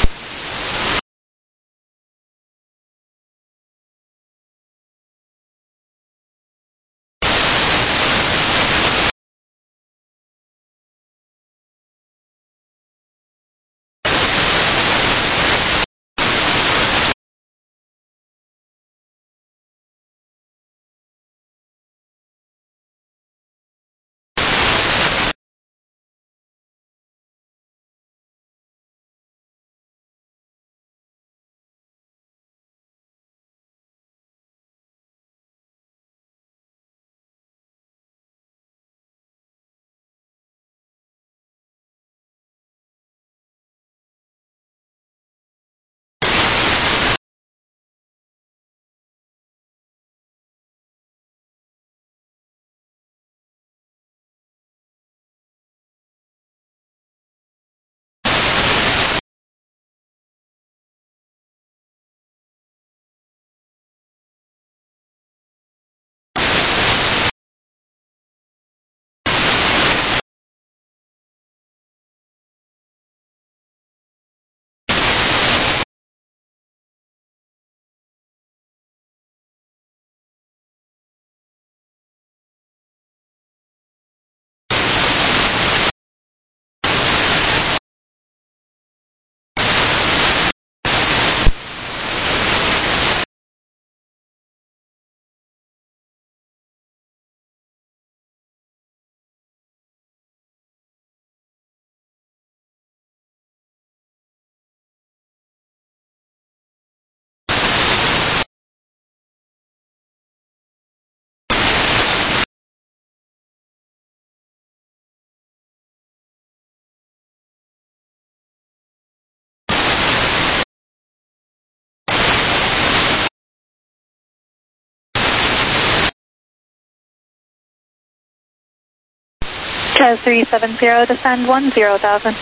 Jazz 370, descend 10,000.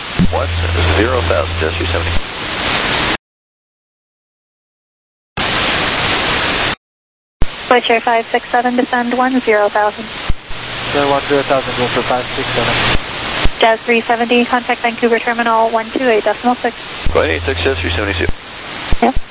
10,000, Jazz 370. Voyager 567, descend 10,000. Then 10,000, go for 567. Jazz 370, contact Vancouver Terminal 128.6. 186, Jazz 372. Yep.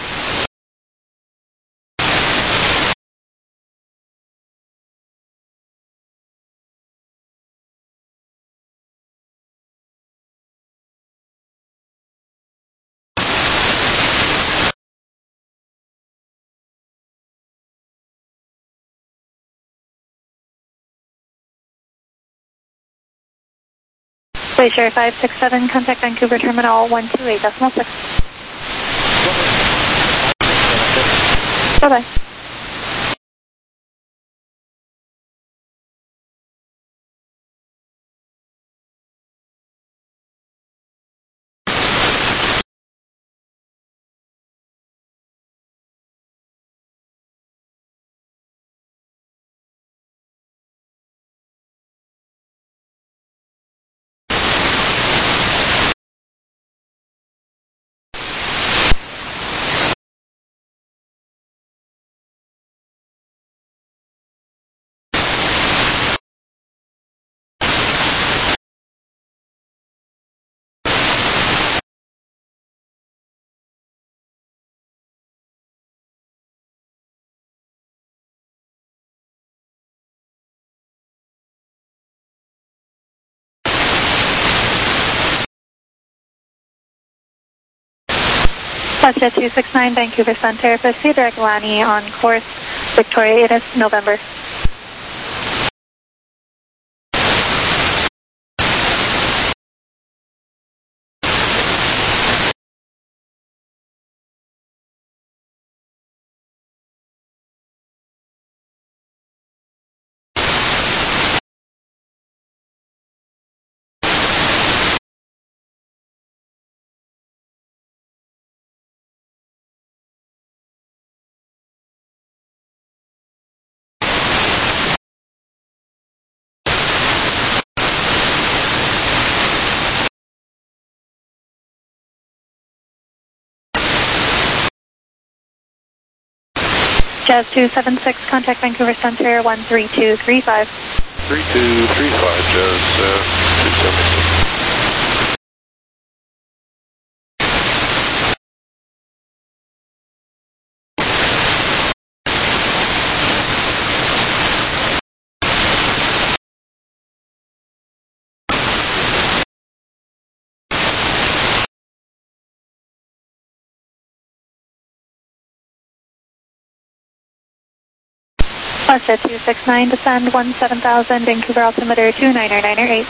Voyager 567, contact Vancouver Terminal 128.6. Bye-bye. WestJet 269, Vancouver Center, proceed direct Lani on course, Victoria 8 November. Jazz 276, contact Vancouver Center 13235. 3235, Jazz 276. WestJet 269, descend 17,000, Vancouver altimeter 299er8.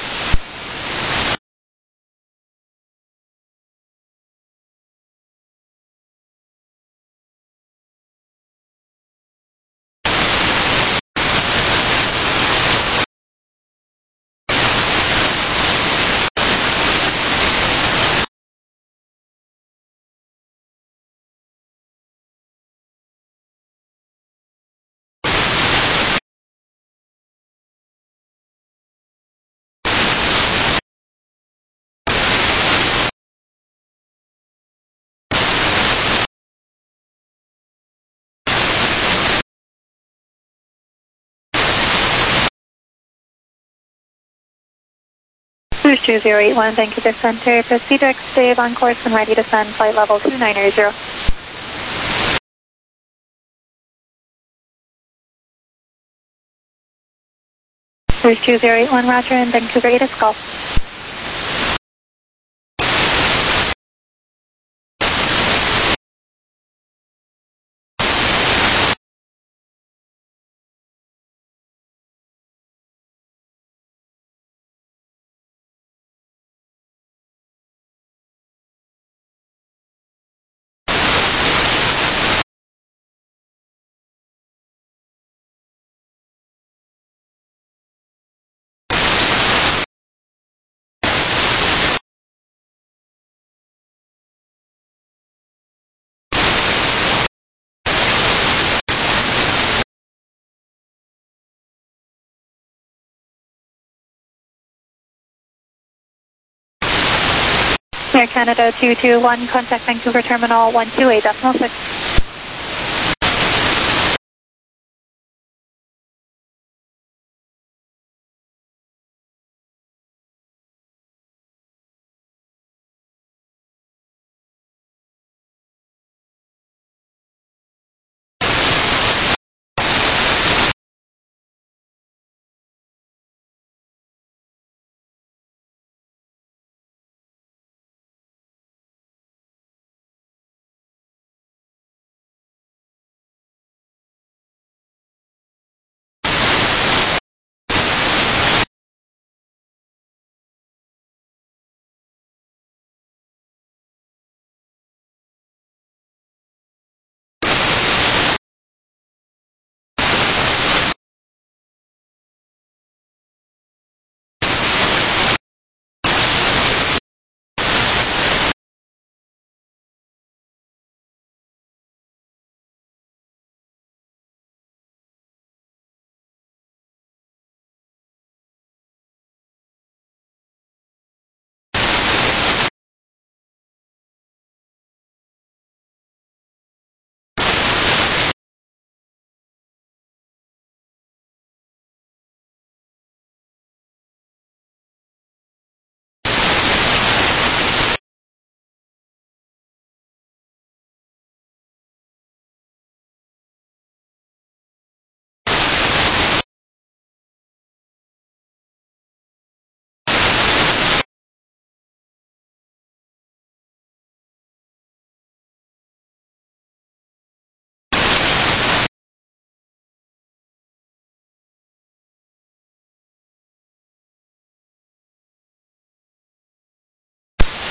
Cruise 2081, Vancouver Center, proceed direct stay on course and ready to send flight level 290. Cruise 2081, Roger, and Vancouver 8 Golf. Air Canada 221, contact Vancouver Terminal 128.6.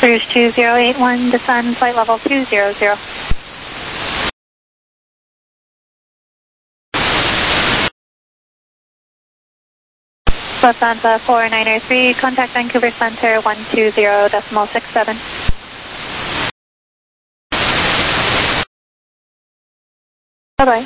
Rouge 2081, descend flight level 200. Lufthansa 4903, contact Vancouver Center 120.67. Bye-bye.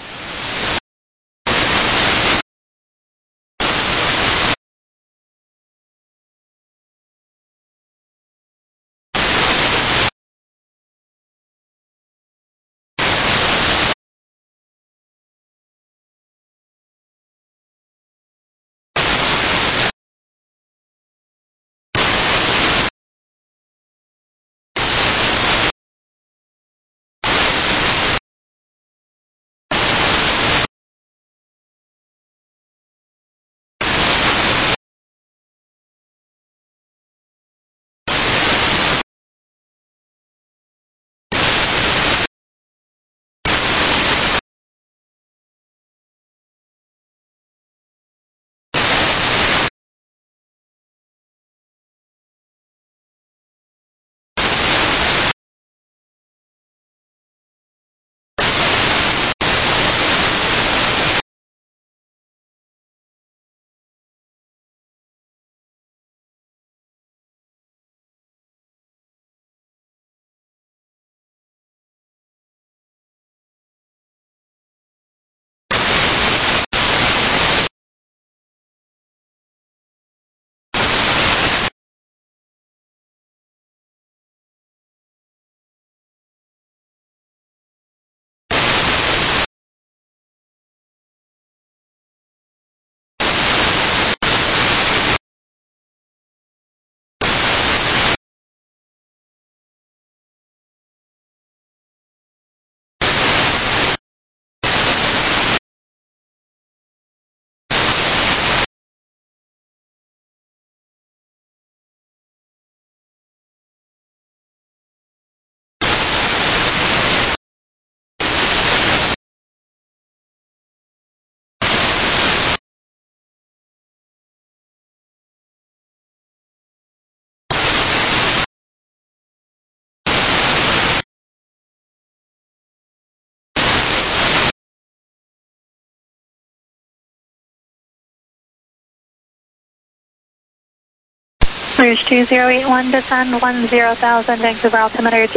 Rouge 2081, descend 10,000, Vancouver altimeter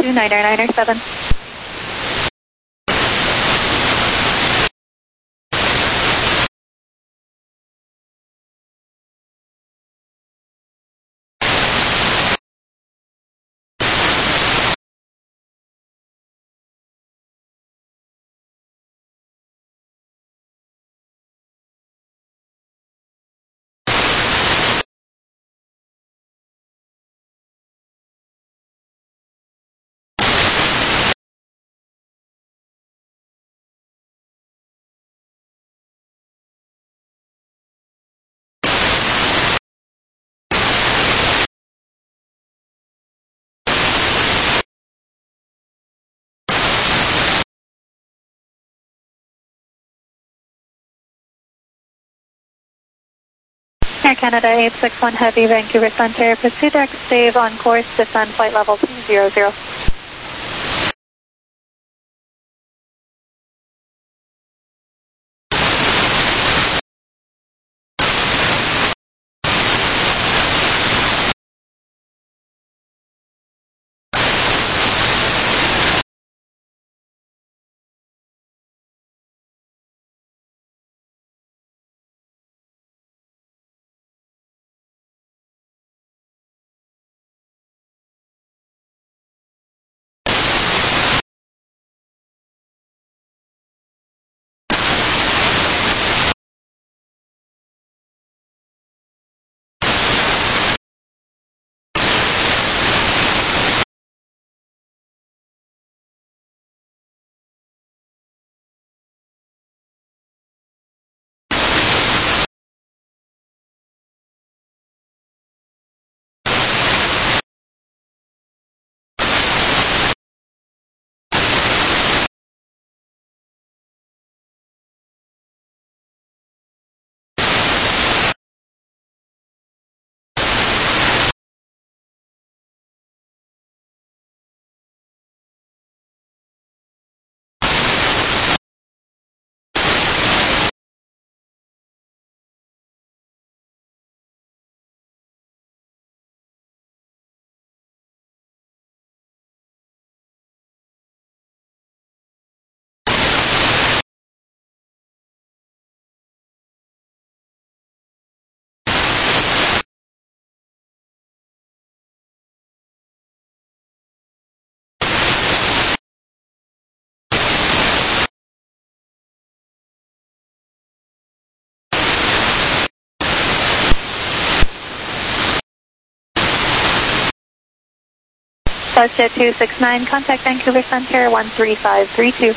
299.7. Air Canada 861 Heavy, Vancouver Center, proceed to save on course, descend flight level 200. Buzzjet 269, contact Vancouver Center 13532.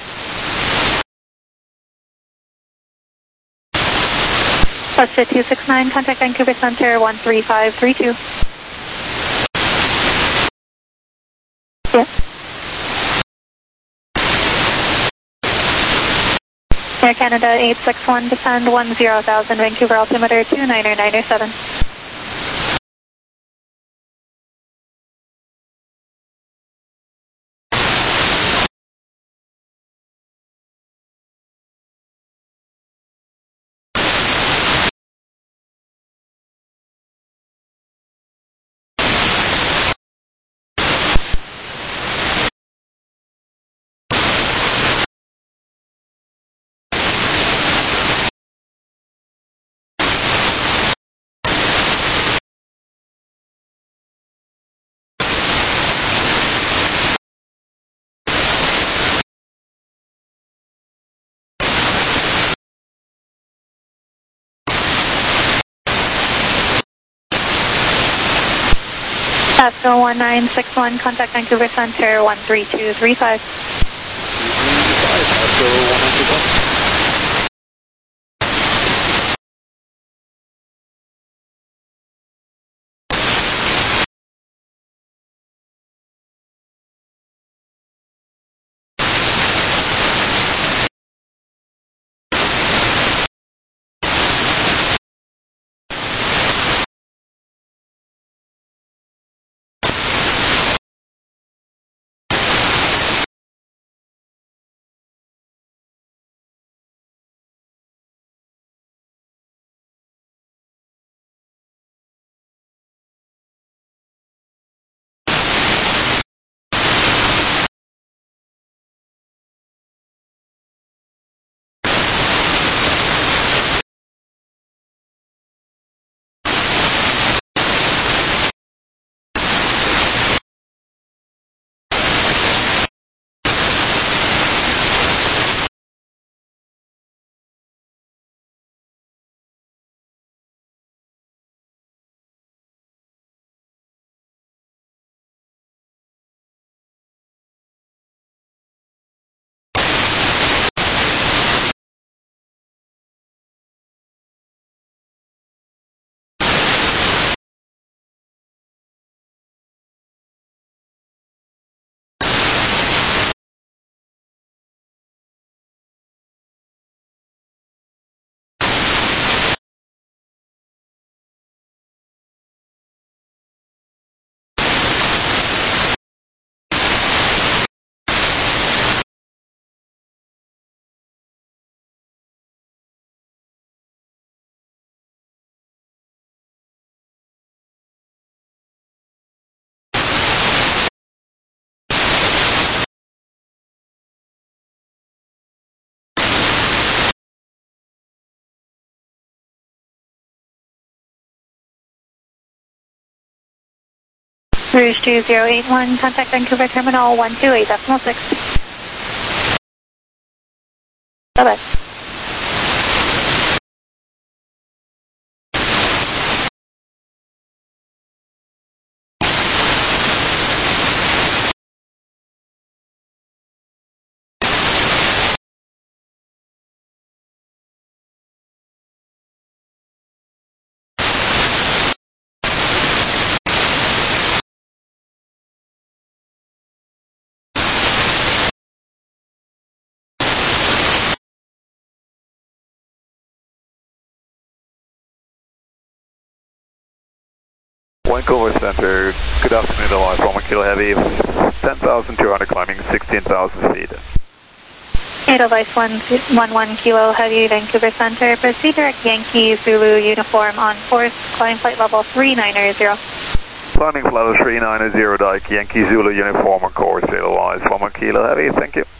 Buzzjet 269, contact Vancouver Center 13532. Yes. Air Canada 861, descend 10,000, Vancouver altimeter 29907. Pascal 1961, contact Vancouver Center 13235. Pascal 1961. Rouge 2081, contact Vancouver Terminal 128.6. Bye-bye. Vancouver Center, good afternoon, Alliance 1 Kilo Heavy, 10,200 climbing, 16,000 feet. Edelweiss 11 Kilo Heavy, Vancouver Center, proceed direct Yankee Zulu uniform on course, climb flight level 390. Climbing flight level 390, Dyke, Yankee Zulu uniform on course, Edelweiss 1 Kilo Heavy, thank you.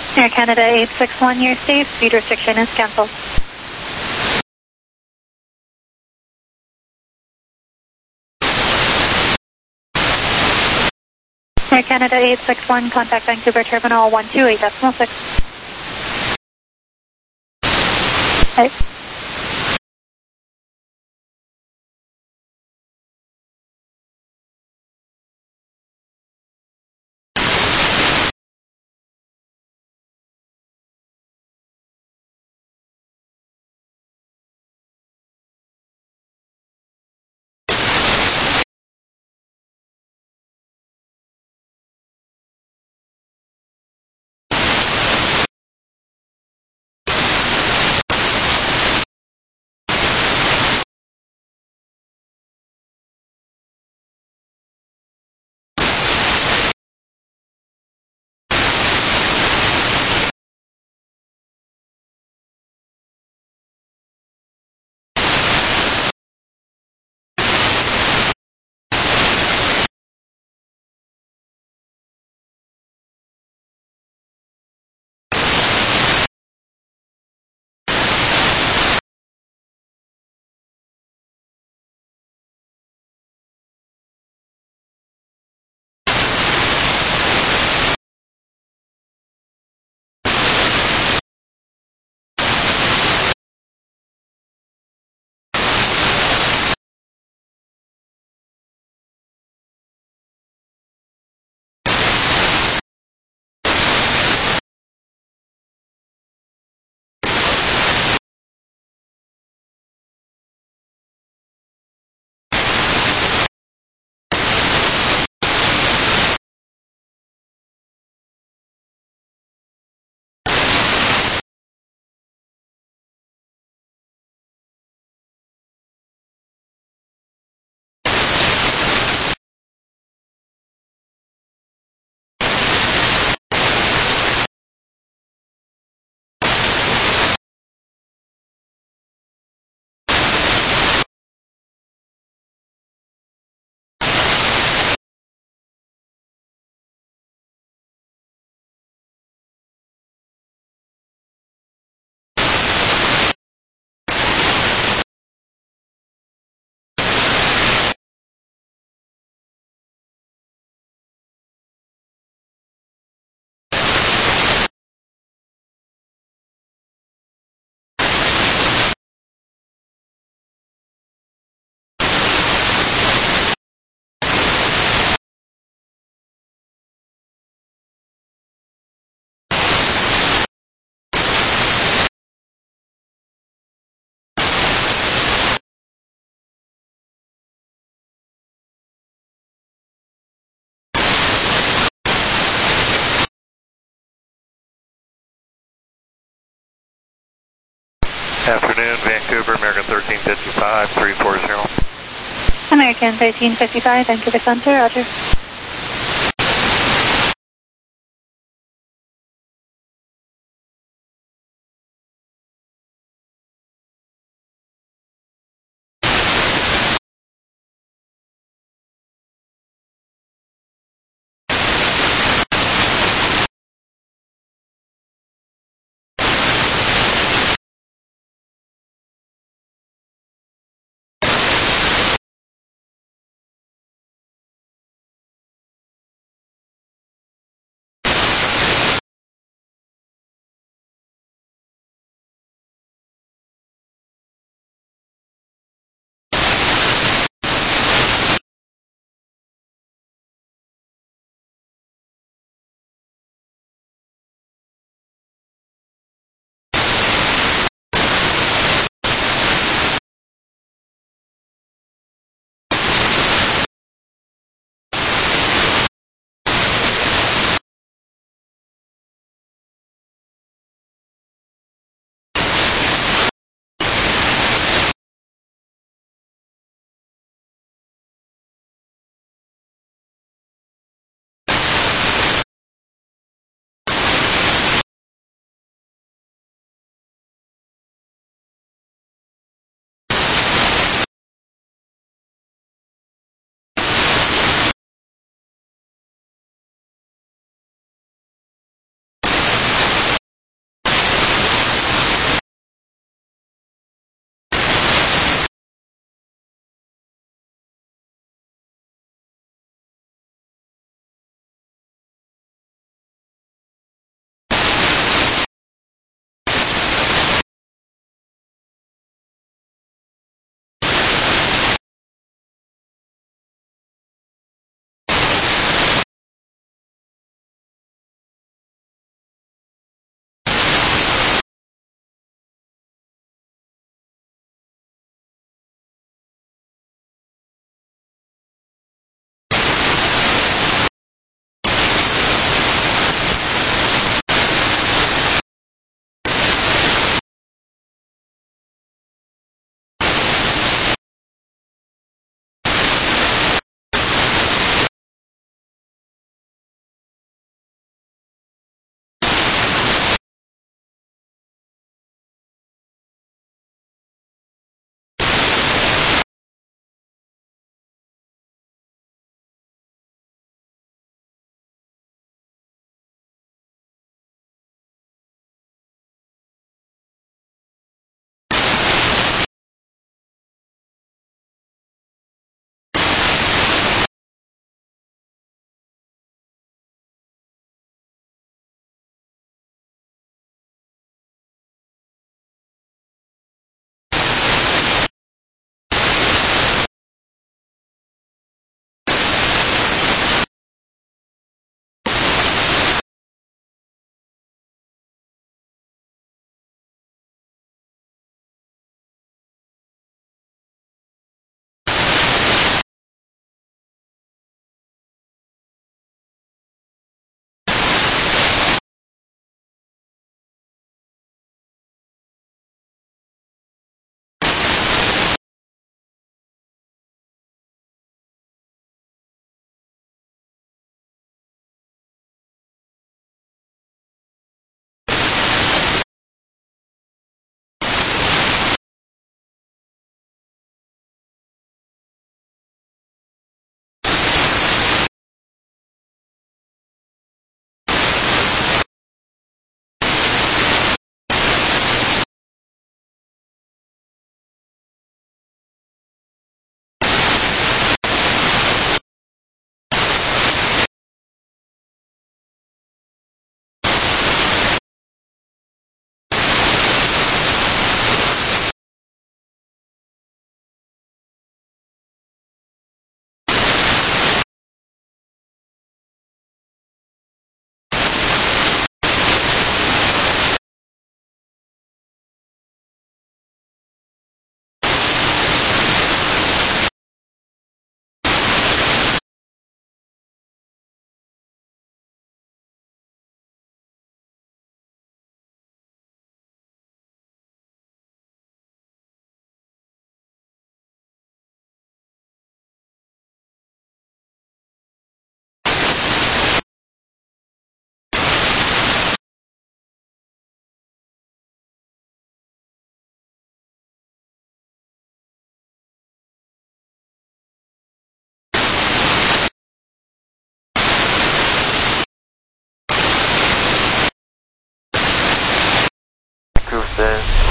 Air Canada 861, you're safe. Speed restriction is cancelled. Air Canada 861, contact Vancouver Terminal 128.6. Right. Afternoon, Vancouver, American 1355, 340. American 1355, Vancouver Center, roger.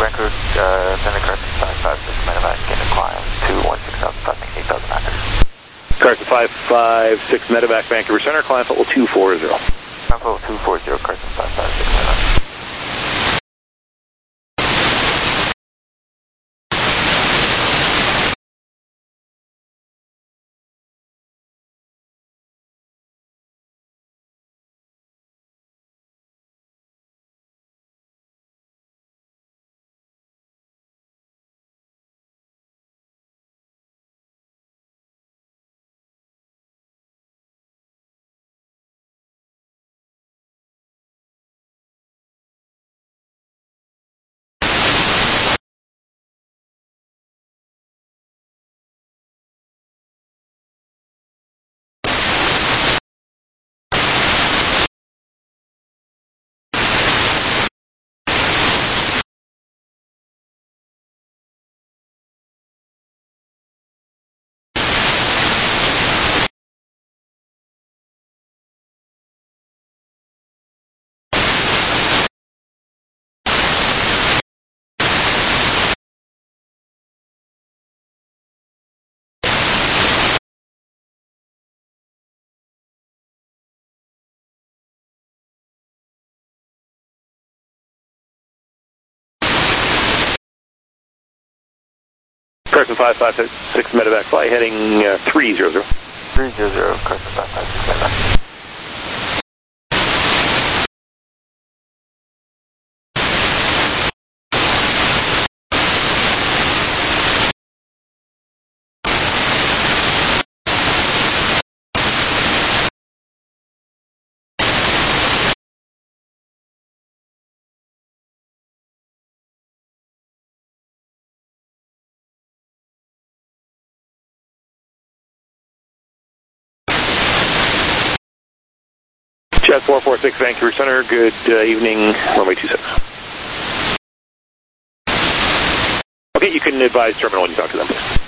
Vancouver, Center Carson 556 medevac, get a climb to 16,000, passing 8,900. Carson 556 medevac, Vancouver Center, climb level 240. Climb level 240, Carson 556 medevac. Carson 556 medevac, fly heading 300. 300, Carson 556 medevac. Jet 446 Vancouver Center, good evening, runway 26. Okay, you can advise terminal when you talk to them, please.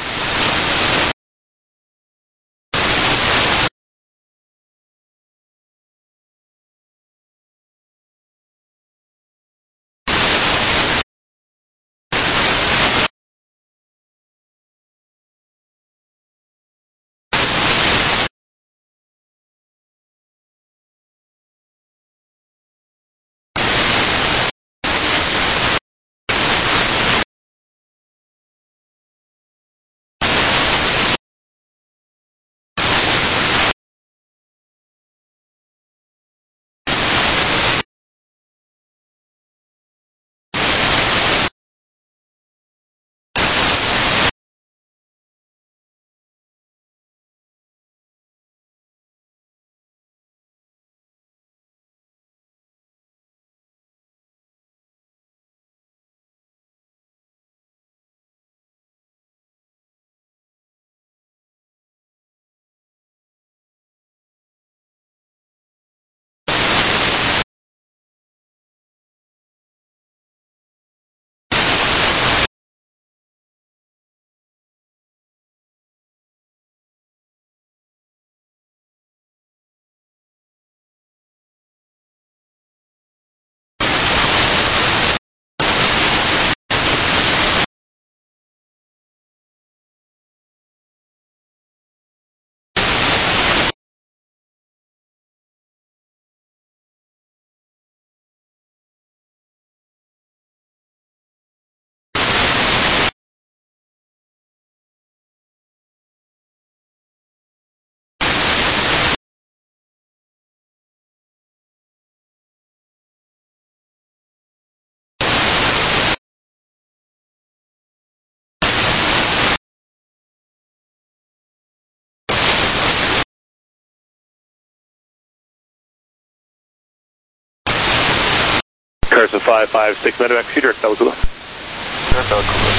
Carson 556 medevac, proceed direct Belcoula. Direct Belcoula,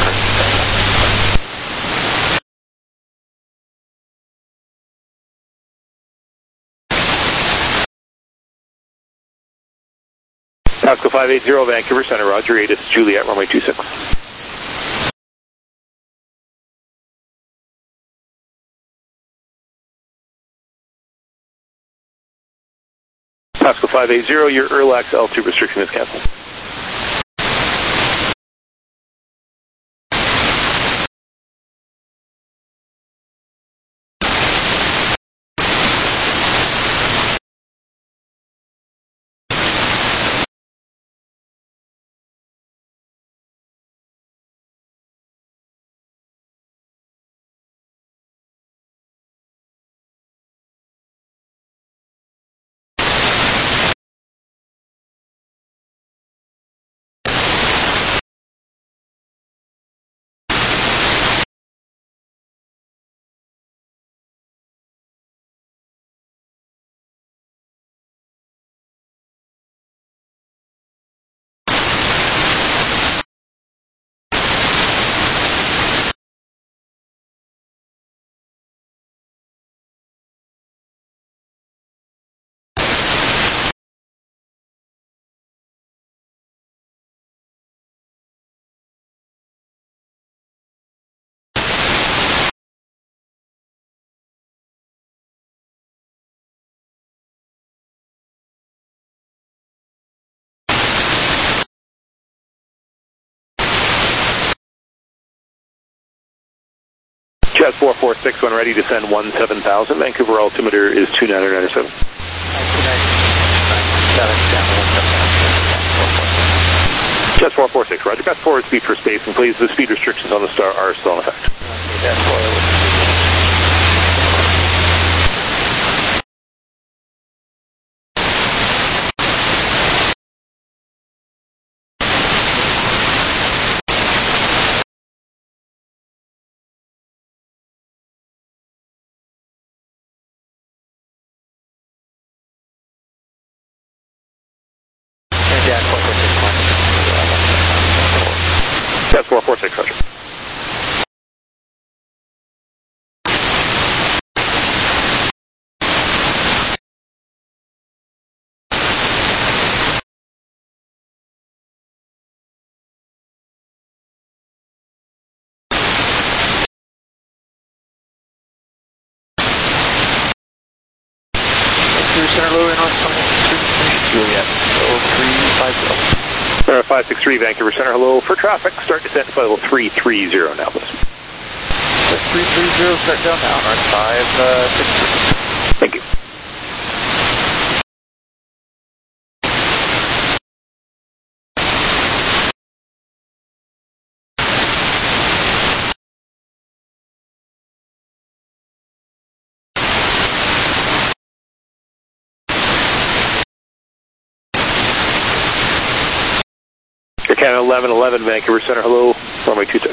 Carson. Pasco 580, Vancouver Center, Roger, 8 is Juliet, runway 26. Pasco 580, your ERLAX L2 restriction is canceled. Jazz 446, when ready, descend 17,000. Vancouver altimeter is 2997. Jazz 446, roger. Best forward speed for space, and please, the speed restrictions on the Star are still in effect. Jazz 446, roger. Juliet, 0350. 563 Vancouver Center, hello. For traffic, start descent flight level 330 now, please. 330, start down now, North 563. Thank you. Air Canada 1111 Vancouver Center, hello. Runway 26.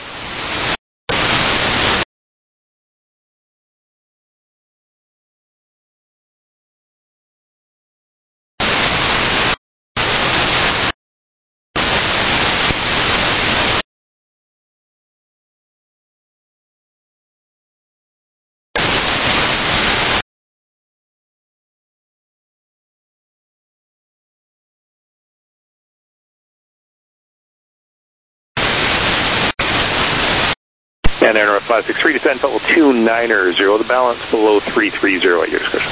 And Air 563, descend level 290, the balance below 330 at your discretion.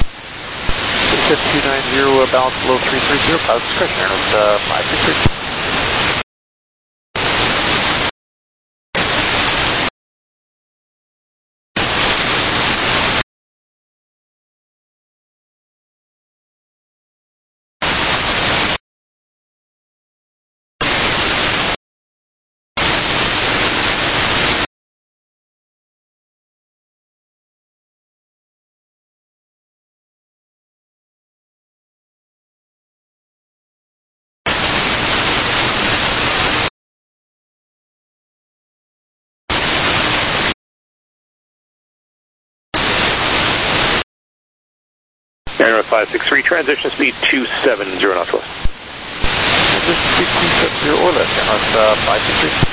290, balance below 330, pilot discretion, Air 563. Air 563, transition speed 270 knots west. Transition speed 270 or less, Air 563.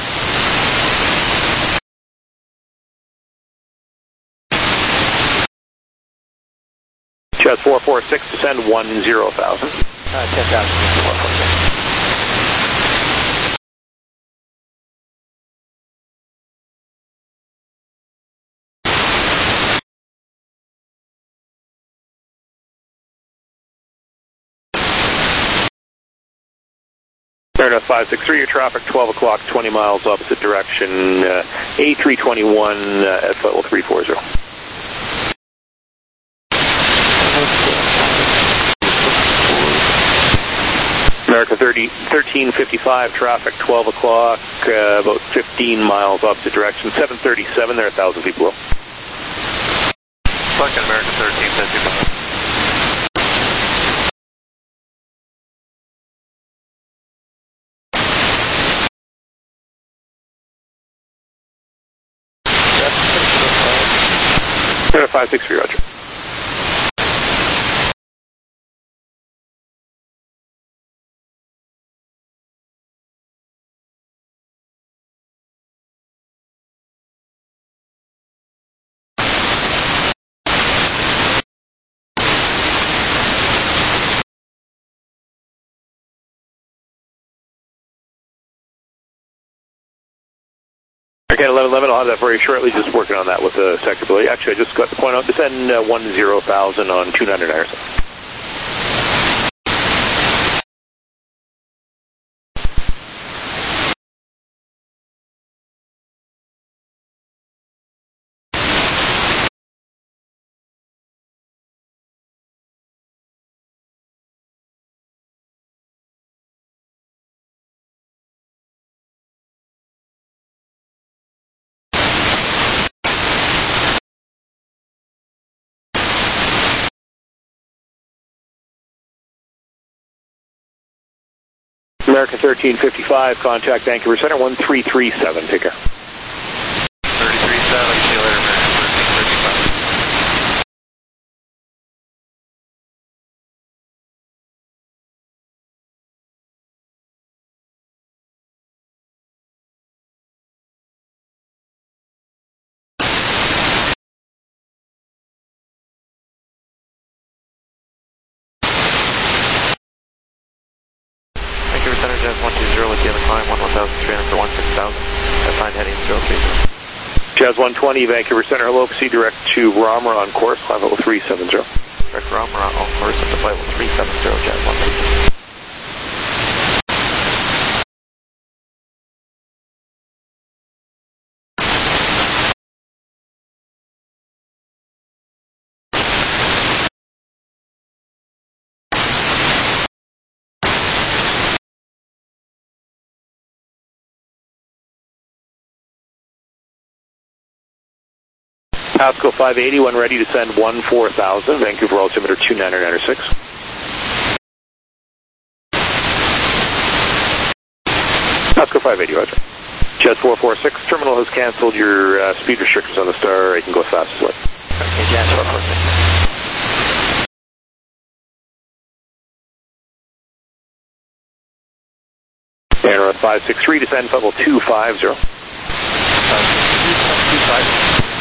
Jazz 446, descend 10,000. 10,000, 446. Air 563, your traffic 12 o'clock, 20 miles opposite direction, A321 at flight level 340. America 1355, traffic 12 o'clock, about 15 miles opposite direction, 737 there, 1,000 feet below. Second America 1355. Air 563, roger. Okay, 1111, I'll have that for you shortly, just working on that with the sector ability. Actually, I just got to point out, descend 10,000 on 290 Ireson. American 1355, contact Vancouver Center 1337, take care. 337, see you later, American 1355. Vancouver Center, Jazz 120 with you on the climb, 11,300 for 16,000. Assigned heading 030. Jazz 120, Vancouver Center, hello, proceed direct to Ramra on course, flight level 370. Direct Ramra on course up to flight level 370, Jazz 120. Pasco 580, when ready to send 14,000, Vancouver altimeter 2996. Pasco 580, roger. Jet 446, terminal has canceled your speed restrictions on the Star. You can go as fast as you like. Okay, Jazz 446. Air 563, descend level 250. 563, 250.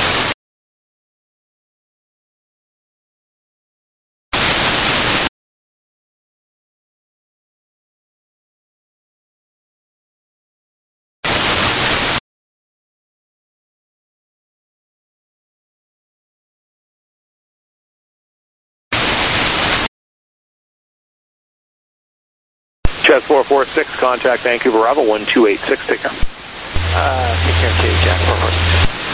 Jet 446, contact Vancouver Bravo 1286, take care. Take care too, Jazz 446.